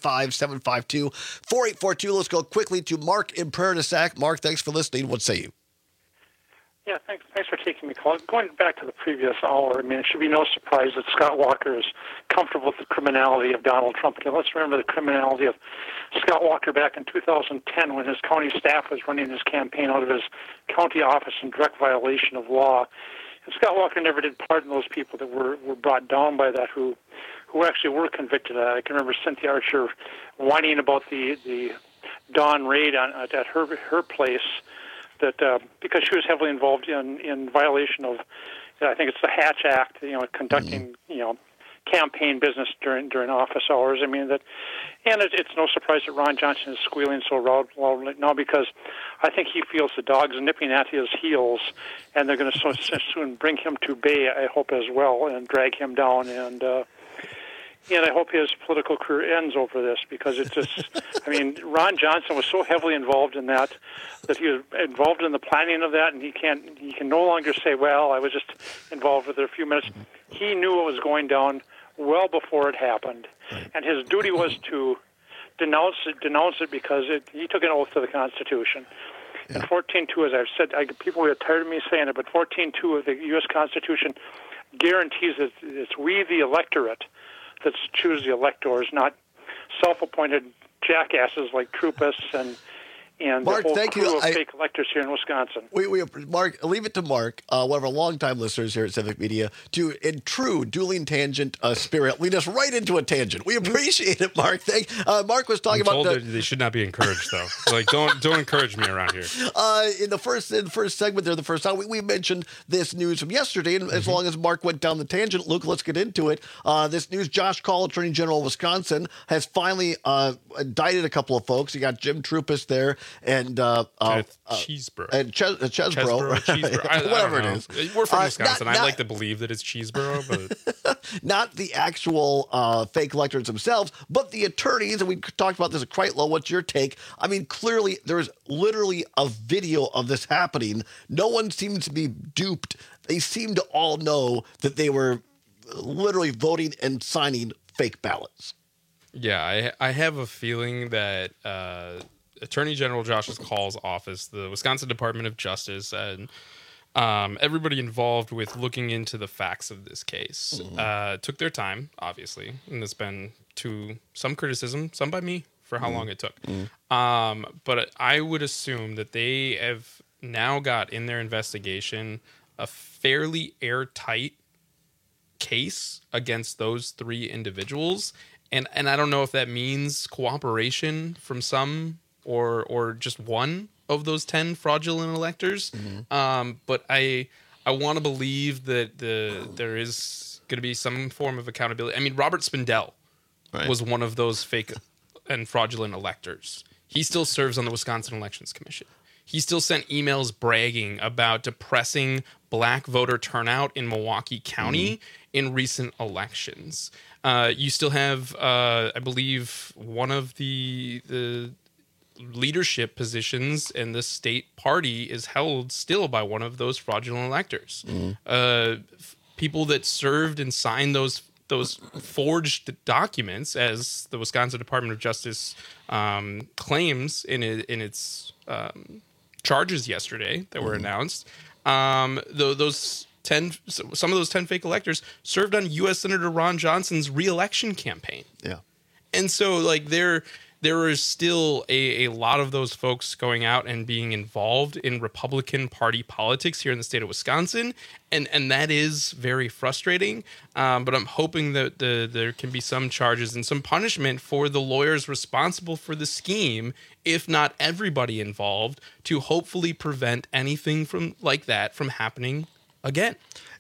855-752-4842. Let's go quickly to Mark in Prairie du Sac. Mark, thanks for listening. What say you? Yeah, thanks for taking the call. Going back to the previous hour, I mean, it should be no surprise that Scott Walker is comfortable with the criminality of Donald Trump. Again, let's remember the criminality of Scott Walker back in 2010 when his county staff was running his campaign out of his county office in direct violation of law. And Scott Walker never did pardon those people that were brought down by that who actually were convicted of that. I can remember Cynthia Archer whining about the dawn raid at her place, that because she was heavily involved in violation of, I think it's the Hatch Act, conducting campaign business during office hours. I mean and it's no surprise that Ron Johnson is squealing so loud now, because I think he feels the dogs nipping at his heels, and they're going to so soon bring him to bay, I hope, as well, and drag him down. And I hope his political career ends over this, because it's just, I mean, Ron Johnson was so heavily involved in that he was involved in the planning of that, and he can no longer say, well, I was just involved with it a few minutes. He knew it was going down well before it happened, and his duty was to denounce it because he took an oath to the Constitution. And 14.2, as I've said, people get tired of me saying it, but 14.2 of the U.S. Constitution guarantees that it's we, the electorate, that choose the electors, not self-appointed jackasses like Troopus and Mark, the whole thank crew you. of fake electors here in Wisconsin. We Mark, leave it to Mark, one of our longtime listeners here at Civic Media, to, in true dueling tangent spirit, lead us right into a tangent. We appreciate it, Mark. Mark was talking about they should not be encouraged, though. Like, don't encourage me around here. In the first segment there, the first time we mentioned this news from yesterday, and as long as Mark went down the tangent, Luke, let's get into it. This news: Josh Kaul, Attorney General of Wisconsin, has finally indicted a couple of folks. You got Jim Troopus there. And Cheeseborough. And Chesborough. Whatever it is. We're from Wisconsin. I like to believe that it's Cheeseborough, but not the actual fake electors themselves, but the attorneys. And we talked about this at Kreitlow. What's your take? I mean, clearly there's literally a video of this happening. No one seems to be duped. They seem to all know that they were literally voting and signing fake ballots. Yeah, I have a feeling that Attorney General Josh Kaul's office, the Wisconsin Department of Justice, and everybody involved with looking into the facts of this case took their time, obviously, and there's been some criticism, some by me, for how long it took. But I would assume that they have now got in their investigation a fairly airtight case against those 3 individuals. And I don't know if that means cooperation from some or just one of those 10 fraudulent electors. But I want to believe that there is going to be some form of accountability. I mean, Robert Spindell was one of those fake and fraudulent electors. He still serves on the Wisconsin Elections Commission. He still sent emails bragging about depressing black voter turnout in Milwaukee County in recent elections. You still have, I believe, one of the leadership positions in the state party is held still by one of those fraudulent electors. People that served and signed those forged documents, as the Wisconsin Department of Justice claims in its charges yesterday that were announced. Some of those 10 fake electors served on U.S. Senator Ron Johnson's re-election campaign. Yeah, and so like there is still a lot of those folks going out and being involved in Republican Party politics here in the state of Wisconsin, and that is very frustrating. But I'm hoping that there can be some charges and some punishment for the lawyers responsible for the scheme, if not everybody involved, to hopefully prevent anything like that from happening again.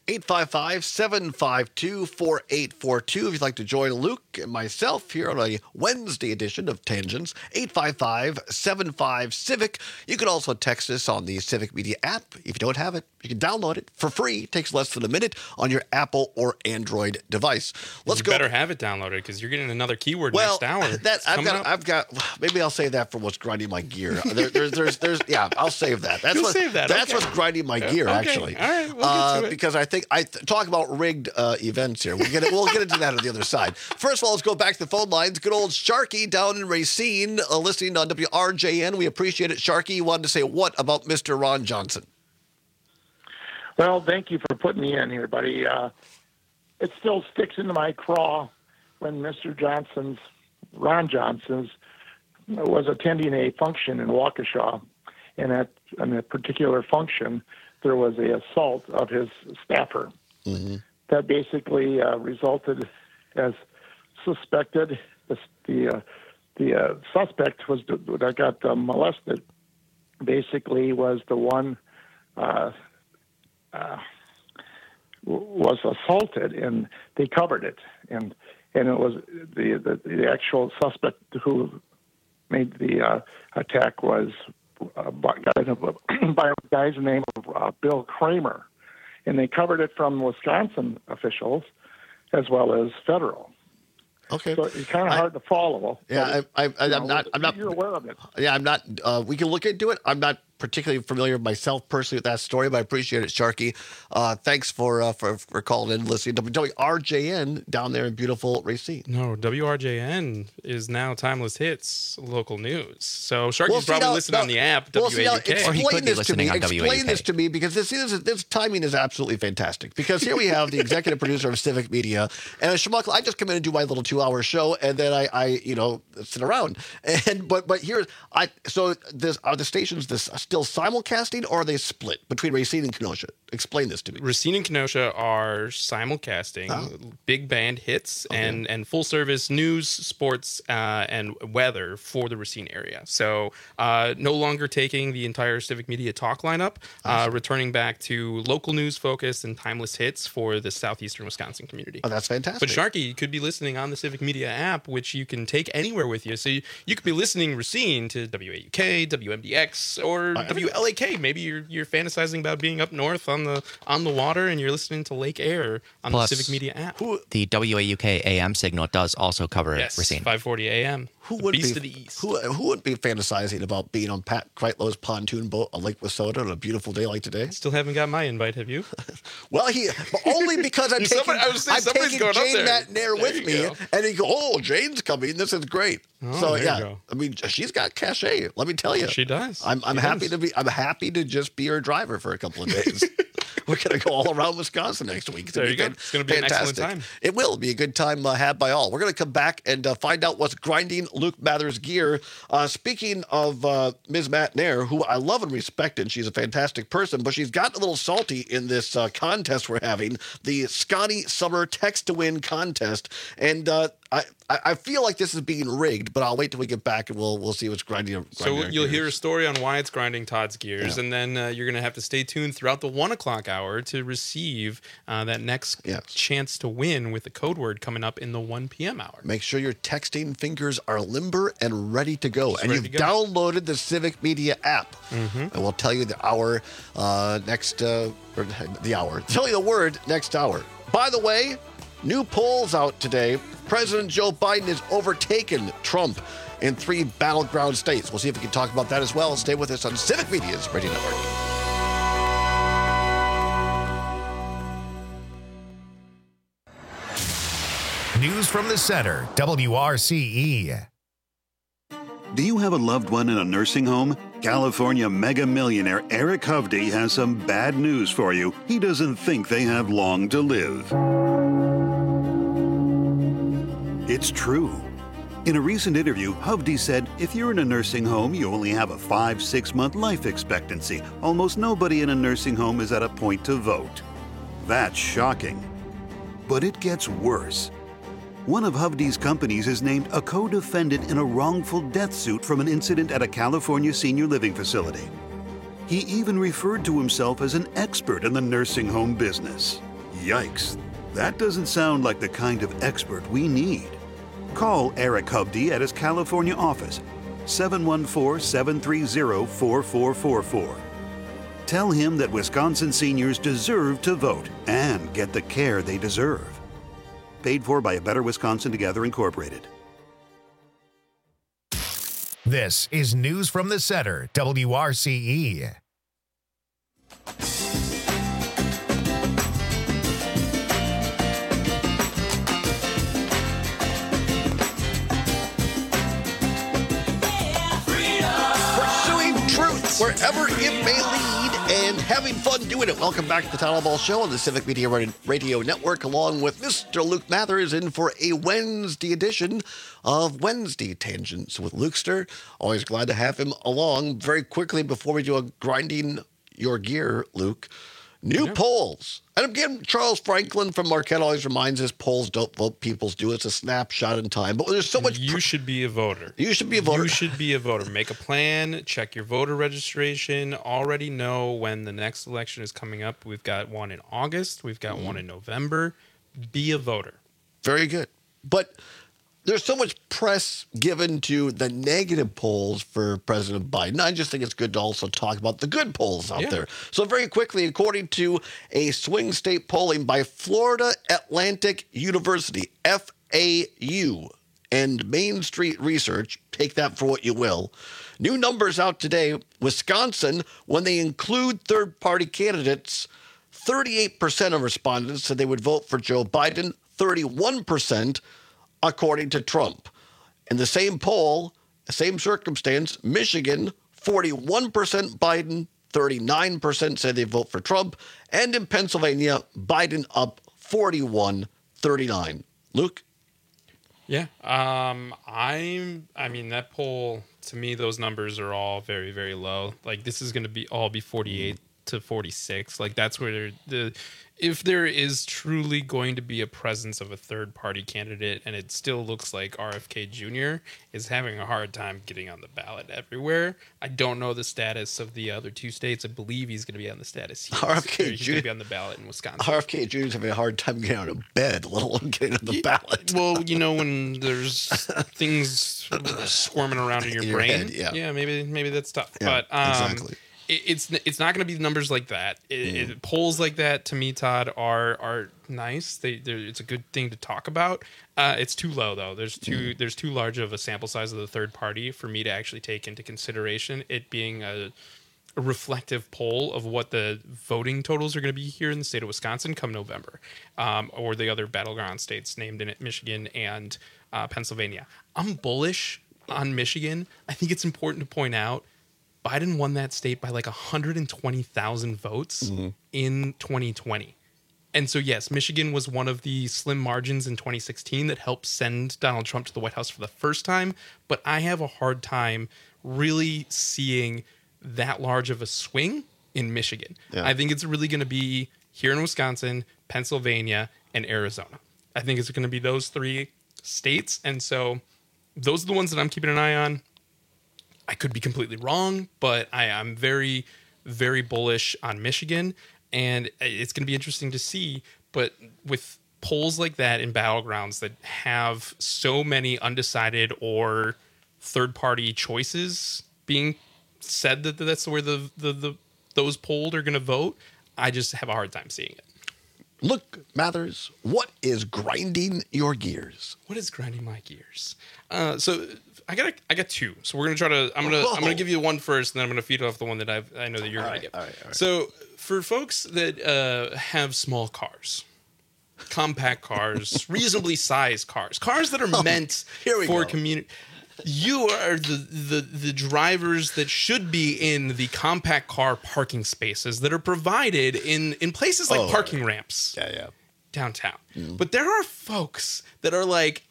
855-752-4842 if you'd like to join Luke and myself here on a Wednesday edition of Tangents. 855-75-CIVIC. You can also text us on the Civic Media app. If you don't have it, you can download it for free. It takes less than a minute on your Apple or Android device. You better have it downloaded because you're getting another keyword next hour. I've got. Maybe I'll save that for what's grinding my gear. Yeah, I'll save that. That's what's grinding my gear, actually. All right, we'll get to it. Because I think talk about rigged events here. We'll get into that on the other side. First of all, let's go back to the phone lines. Good old Sharky down in Racine, listening on WRJN. We appreciate it, Sharky. You wanted to say what about Mr. Ron Johnson? Well, thank you for putting me in here, buddy. It still sticks into my craw when Ron Johnson's, was attending a function in Waukesha, and at a particular function, there was an assault of his staffer. That basically resulted as suspected. The suspect that got molested basically was the one was assaulted, and they covered it, and it was the actual suspect who made the attack was by a guy's name of Bill Kramer, and they covered it from Wisconsin officials as well as federal. Okay, so it's kind of hard to follow. Yeah, I'm not. You're aware of it. Yeah, I'm not. We can look into it. I'm not particularly familiar myself personally with that story, but I appreciate it, Sharky. Thanks for calling in, listening to WRJN down there in beautiful Racine. No, WRJN is now Timeless Hits local news. So Sharky's probably listening on the app. WAUK. Or he could be listening on WAUK. Explain this to me, because this timing is absolutely fantastic. Because here we have the executive producer of Civic Media, and Shmuckle, I just come in and do my little 2-hour show, and then I sit around. But here, so are the stations still simulcasting, or are they split between Racine and Kenosha? Explain this to me. Racine and Kenosha are simulcasting big band hits and full service news, sports, and weather for the Racine area. So no longer taking the entire Civic Media talk lineup, returning back to local news focus and timeless hits for the southeastern Wisconsin community. Oh, that's fantastic. But Sharky, you could be listening on the Civic Media app, which you can take anywhere with you. So you could be listening Racine to WAUK, WMDX, or WLAK. Maybe you're fantasizing about being up north on the water, and you're listening to Lake Air on the Civic Media app. The WAUK AM signal does also cover Racine. 540 AM. Who wouldn't be fantasizing about being on Pat Kreitlow's pontoon boat on Lake Wissota on a beautiful day like today? Still haven't got my invite, have you? Well, only because I'm taking Jane McNair with me, and he goes, Jane's coming. This is great. I mean, she's got cachet. Let me tell you, she does. I'm happy to just be her driver for a couple of days. We're going to go all around Wisconsin next week. There you go. It's going to be an excellent time. It will be a good time had by all. We're going to come back and find out what's grinding Luke Mathers gear. Speaking of Ms. Matt Nair, who I love and respect, and she's a fantastic person, but she's gotten a little salty in this contest we're having, the Scotty Summer Text to Win contest. And I feel like this is being rigged, but I'll wait till we get back and we'll see what's grinding. So you'll hear a story on why it's grinding Todd's gears, Yeah. and then you're going to have to stay tuned throughout the 1 o'clock hour to receive that next chance to win with the code word coming up in the 1 p.m. hour. Make sure your texting fingers are limber and ready to go. Just and ready you've to go. downloaded the Civic Media app. And we'll tell you the hour next, or the hour. Tell you the word next hour. By the way, new polls out today. President Joe Biden has overtaken Trump in 3 battleground states. We'll see if we can talk about that as well. Stay with us on Civic Media's Radio Network. News from the center, WRCE. Do you have a loved one in a nursing home? California mega millionaire Eric Hovde has some bad news for you. He doesn't think they have long to live. It's true. In a recent interview, Hovde said, if you're in a nursing home, you only have a 5-6 month life expectancy. Almost nobody in a nursing home is at a point to vote. That's shocking. But it gets worse. One of Hovde's companies is named a co-defendant in a wrongful death suit from an incident at a California senior living facility. He even referred to himself as an expert in the nursing home business. Yikes. That doesn't sound like the kind of expert we need. Call Eric Hovde at his California office, 714-730-4444. Tell him that Wisconsin seniors deserve to vote and get the care they deserve. Paid for by A Better Wisconsin Together, Incorporated. This is News from the Center, WRCE. Pursuing truth wherever it may lead and having fun doing it. Welcome back to the Town Hall Ball Show on the Civic Media Radio Network, along with Mr. Luke Mathers, in for a Wednesday edition of Wednesday Tangents with Lukester. Always glad to have him along. Very quickly, before we do a grinding your gear, Luke, new polls. And again, Charles Franklin from Marquette always reminds us polls don't vote, peoples do. It's a snapshot in time. But there's so much. You should be a voter. You should be a voter. You should be a voter. Make a plan. Check your voter registration. Already know when the next election is coming up. We've got one in August. We've got one in November. Be a voter. Very good. But there's so much press given to the negative polls for President Biden. I just think it's good to also talk about the good polls out there. So very quickly, according to a swing state polling by Florida Atlantic University, FAU, and Main Street Research, take that for what you will. New numbers out today. Wisconsin, when they include third-party candidates, 38% of respondents said they would vote for Joe Biden, 31% according to Trump. In the same poll, same circumstance, Michigan, 41% Biden, 39% said they vote for Trump. And in Pennsylvania, Biden up 41-39. Luke? Yeah. I mean, that poll, to me, those numbers are all very, very low. Like, this is going to be 48 to 46. Like, that's where if there is truly going to be a presence of a third party candidate, and it still looks like RFK Jr. is having a hard time getting on the ballot everywhere. I don't know the status of the other 2 states. I believe he's going to be on the status here. He's going to be on the ballot in Wisconsin. RFK Jr. is having a hard time getting out of bed, let alone getting on the ballot. Well, you know, when there's things squirming around in your brain, head, yeah. maybe that's tough. Yeah, but exactly. It's not going to be numbers like that. Polls like that, to me, Todd, are nice. It's a good thing to talk about. It's too low, though. There's too large of a sample size of the third party for me to actually take into consideration it being a reflective poll of what the voting totals are going to be here in the state of Wisconsin come November, or the other battleground states named in it, Michigan and Pennsylvania. I'm bullish on Michigan. I think it's important to point out Biden won that state by like 120,000 votes in 2020. And so, yes, Michigan was one of the slim margins in 2016 that helped send Donald Trump to the White House for the first time. But I have a hard time really seeing that large of a swing in Michigan. Yeah. I think it's really going to be here in Wisconsin, Pennsylvania, and Arizona. I think it's going to be those 3 states. And so those are the ones that I'm keeping an eye on. I could be completely wrong, but I'm very, very bullish on Michigan. And it's going to be interesting to see. But with polls like that in battlegrounds that have so many undecided or third-party choices being said that that's where those polled are going to vote, I just have a hard time seeing it. Look, Mathers, what is grinding your gears? What is grinding my gears? So I got 2. So we're gonna try to. I'm gonna give you one first, and then I'm gonna feed off the one that I know that you're gonna get. All right. So for folks that have small cars, compact cars, reasonably sized cars that are meant for community. You are the drivers that should be in the compact car parking spaces that are provided in places like parking ramps. Yeah. Downtown. But there are folks that are like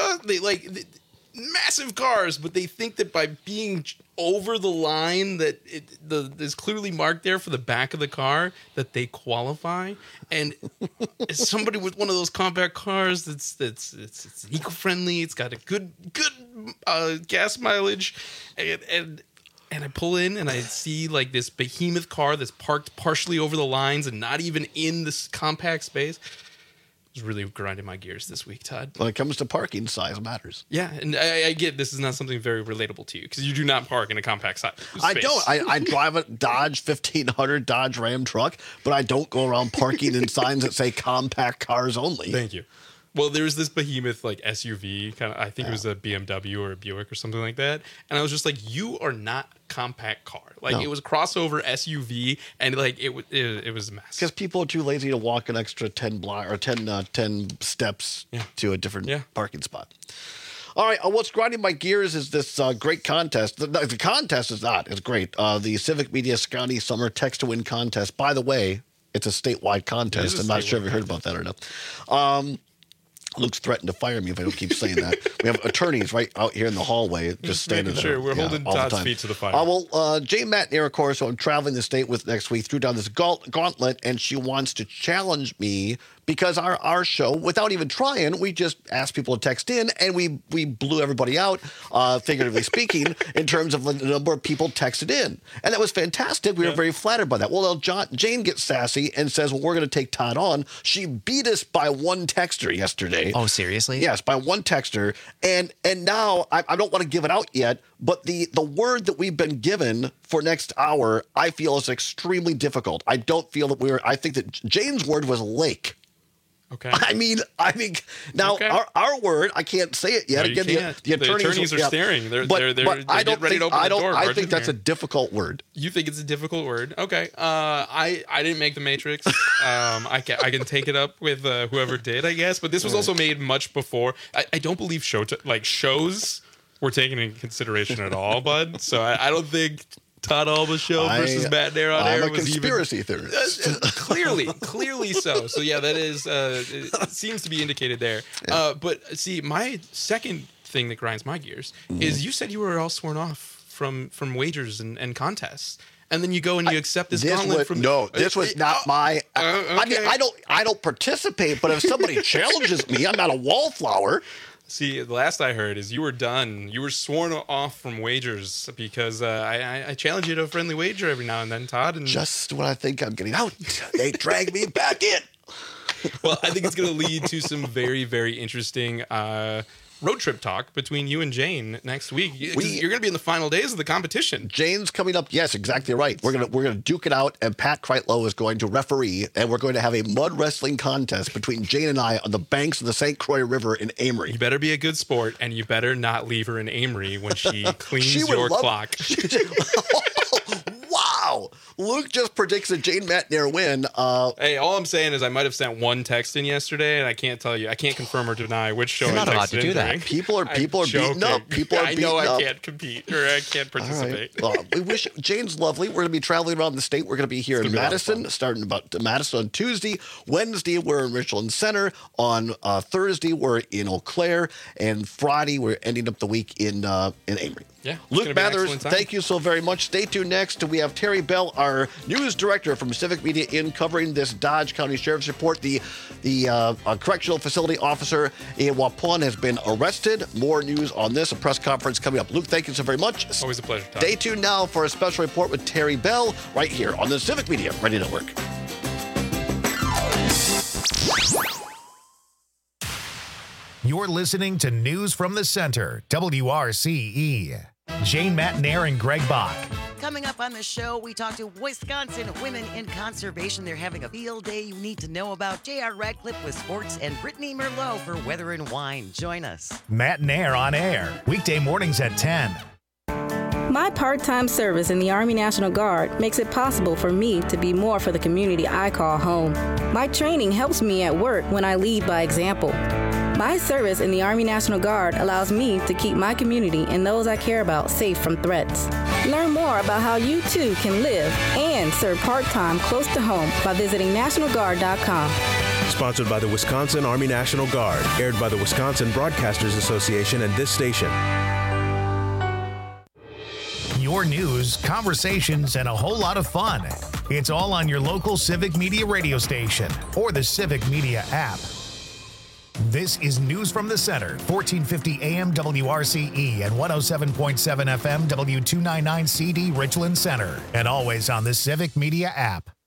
massive cars, but they think that by being over the line that is clearly marked there for the back of the car that they qualify. And as somebody with one of those compact cars it's eco-friendly, it's got a good gas mileage, and I pull in and I see like this behemoth car that's parked partially over the lines and not even in this compact space. It's really grinding my gears this week, Todd. When it comes to parking, size matters. Yeah, and I get this is not something very relatable to you because you do not park in a compact space. I don't. I drive a Dodge 1500 Dodge Ram truck, but I don't go around parking in signs that say compact cars only. Thank you. Well, there's this behemoth like SUV kind of. I think it was a BMW or a Buick or something like that, and I was just like, "You are not a compact car." Like it was a crossover SUV, and like it was a mess. Because people are too lazy to walk an extra 10 steps to a different parking spot. All right, what's grinding my gears is this great contest. The contest is not. It's great. The Civic Media Scotty Summer Text to Win contest. By the way, it's a statewide contest. I'm not sure if you heard about that or not. Luke's threatened to fire me if I don't keep saying that. We have attorneys right out here in the hallway just standing there. Sure, we're holding Todd's feet to the fire. Jane Matnier, of course, who I'm traveling the state with next week, threw down this gauntlet, and she wants to challenge me because our show, without even trying, we just asked people to text in, and we blew everybody out, figuratively speaking, in terms of the number of people texted in. And that was fantastic. We were very flattered by that. Well, Jane gets sassy and says, well, we're going to take Todd on. She beat us by one texter yesterday. Oh, seriously? Yes, by one texter. And now, I don't want to give it out yet, but the word that we've been given for next hour, I feel is extremely difficult. I don't feel that I think that Jane's word was lake. Okay. I mean, now our word, I can't say it yet. No, again, the attorneys are staring. They're ready to open the door. I think that's a difficult word. You think it's a difficult word? Okay. I didn't make the Matrix. I can take it up with whoever did, I guess. But this was also made much before. I don't believe shows were taken into consideration at all, bud. So I don't think Todd Alba's show versus Matt Nair on air was even... I'm a conspiracy theorist. Clearly so. So yeah, that is it seems to be indicated there. Yeah. But see, my second thing that grinds my gears is you said you were all sworn off from wagers and contests. And then you go and you accept this gauntlet from... No, this was not my... okay. I mean, I don't participate, but if somebody challenges me, I'm not a wallflower. See, the last I heard is you were done. You were sworn off from wagers because I challenge you to a friendly wager every now and then, Todd. And just when I think I'm getting out, they drag me back in. Well, I think it's going to lead to some very, very interesting road trip talk between you and Jane next week. You're going to be in the final days of the competition. Jane's coming up. Yes, exactly right. We're gonna duke it out, and Pat Kreitlow is going to referee, and we're going to have a mud wrestling contest between Jane and I on the banks of the St. Croix River in Amory. You better be a good sport, and you better not leave her in Amory when she cleans your clock. Wow. Luke just predicts a Jane Matnair win. Hey, all I'm saying is I might have sent one text in yesterday, and I can't tell you. I can't confirm or deny which show You're I not allowed texted to do in that. during. People are beating up. People are beating up. I know I can't compete, or I can't participate. All right. Well, we wish Jane's lovely. We're going to be traveling around the state. We're going to be here in Madison, starting about Madison on Tuesday. Wednesday, we're in Richland Center. On Thursday, we're in Eau Claire. And Friday, we're ending up the week in Amory. Yeah, Luke Mathers, thank you so very much. Stay tuned next. We have Terry Bell, our news director from Civic Media, in covering this Dodge County Sheriff's Report. The correctional facility officer in Waupun has been arrested. More news on this. A press conference coming up. Luke, thank you so very much. Always a pleasure. Stay tuned now for a special report with Terry Bell right here on the Civic Media Radio Network. You're listening to News from the Center, WRCE. Jane Matnair and Greg Bach. Coming up on the show, we talk to Wisconsin Women in Conservation. They're having a field day you need to know about. J.R. Radcliffe with sports and Brittany Merlot for weather and wine. Join us. Matnair on air, weekday mornings at 10. My part-time service in the Army National Guard makes it possible for me to be more for the community I call home. My training helps me at work when I lead by example. My service in the Army National Guard allows me to keep my community and those I care about safe from threats. Learn more about how you too can live and serve part-time close to home by visiting NationalGuard.com. Sponsored by the Wisconsin Army National Guard. Aired by the Wisconsin Broadcasters Association and this station. Your news, conversations, and a whole lot of fun. It's all on your local Civic Media radio station or the Civic Media app. This is News from the Center, 1450 AM WRCE and 107.7 FM W299 CD Richland Center, and always on the Civic Media app.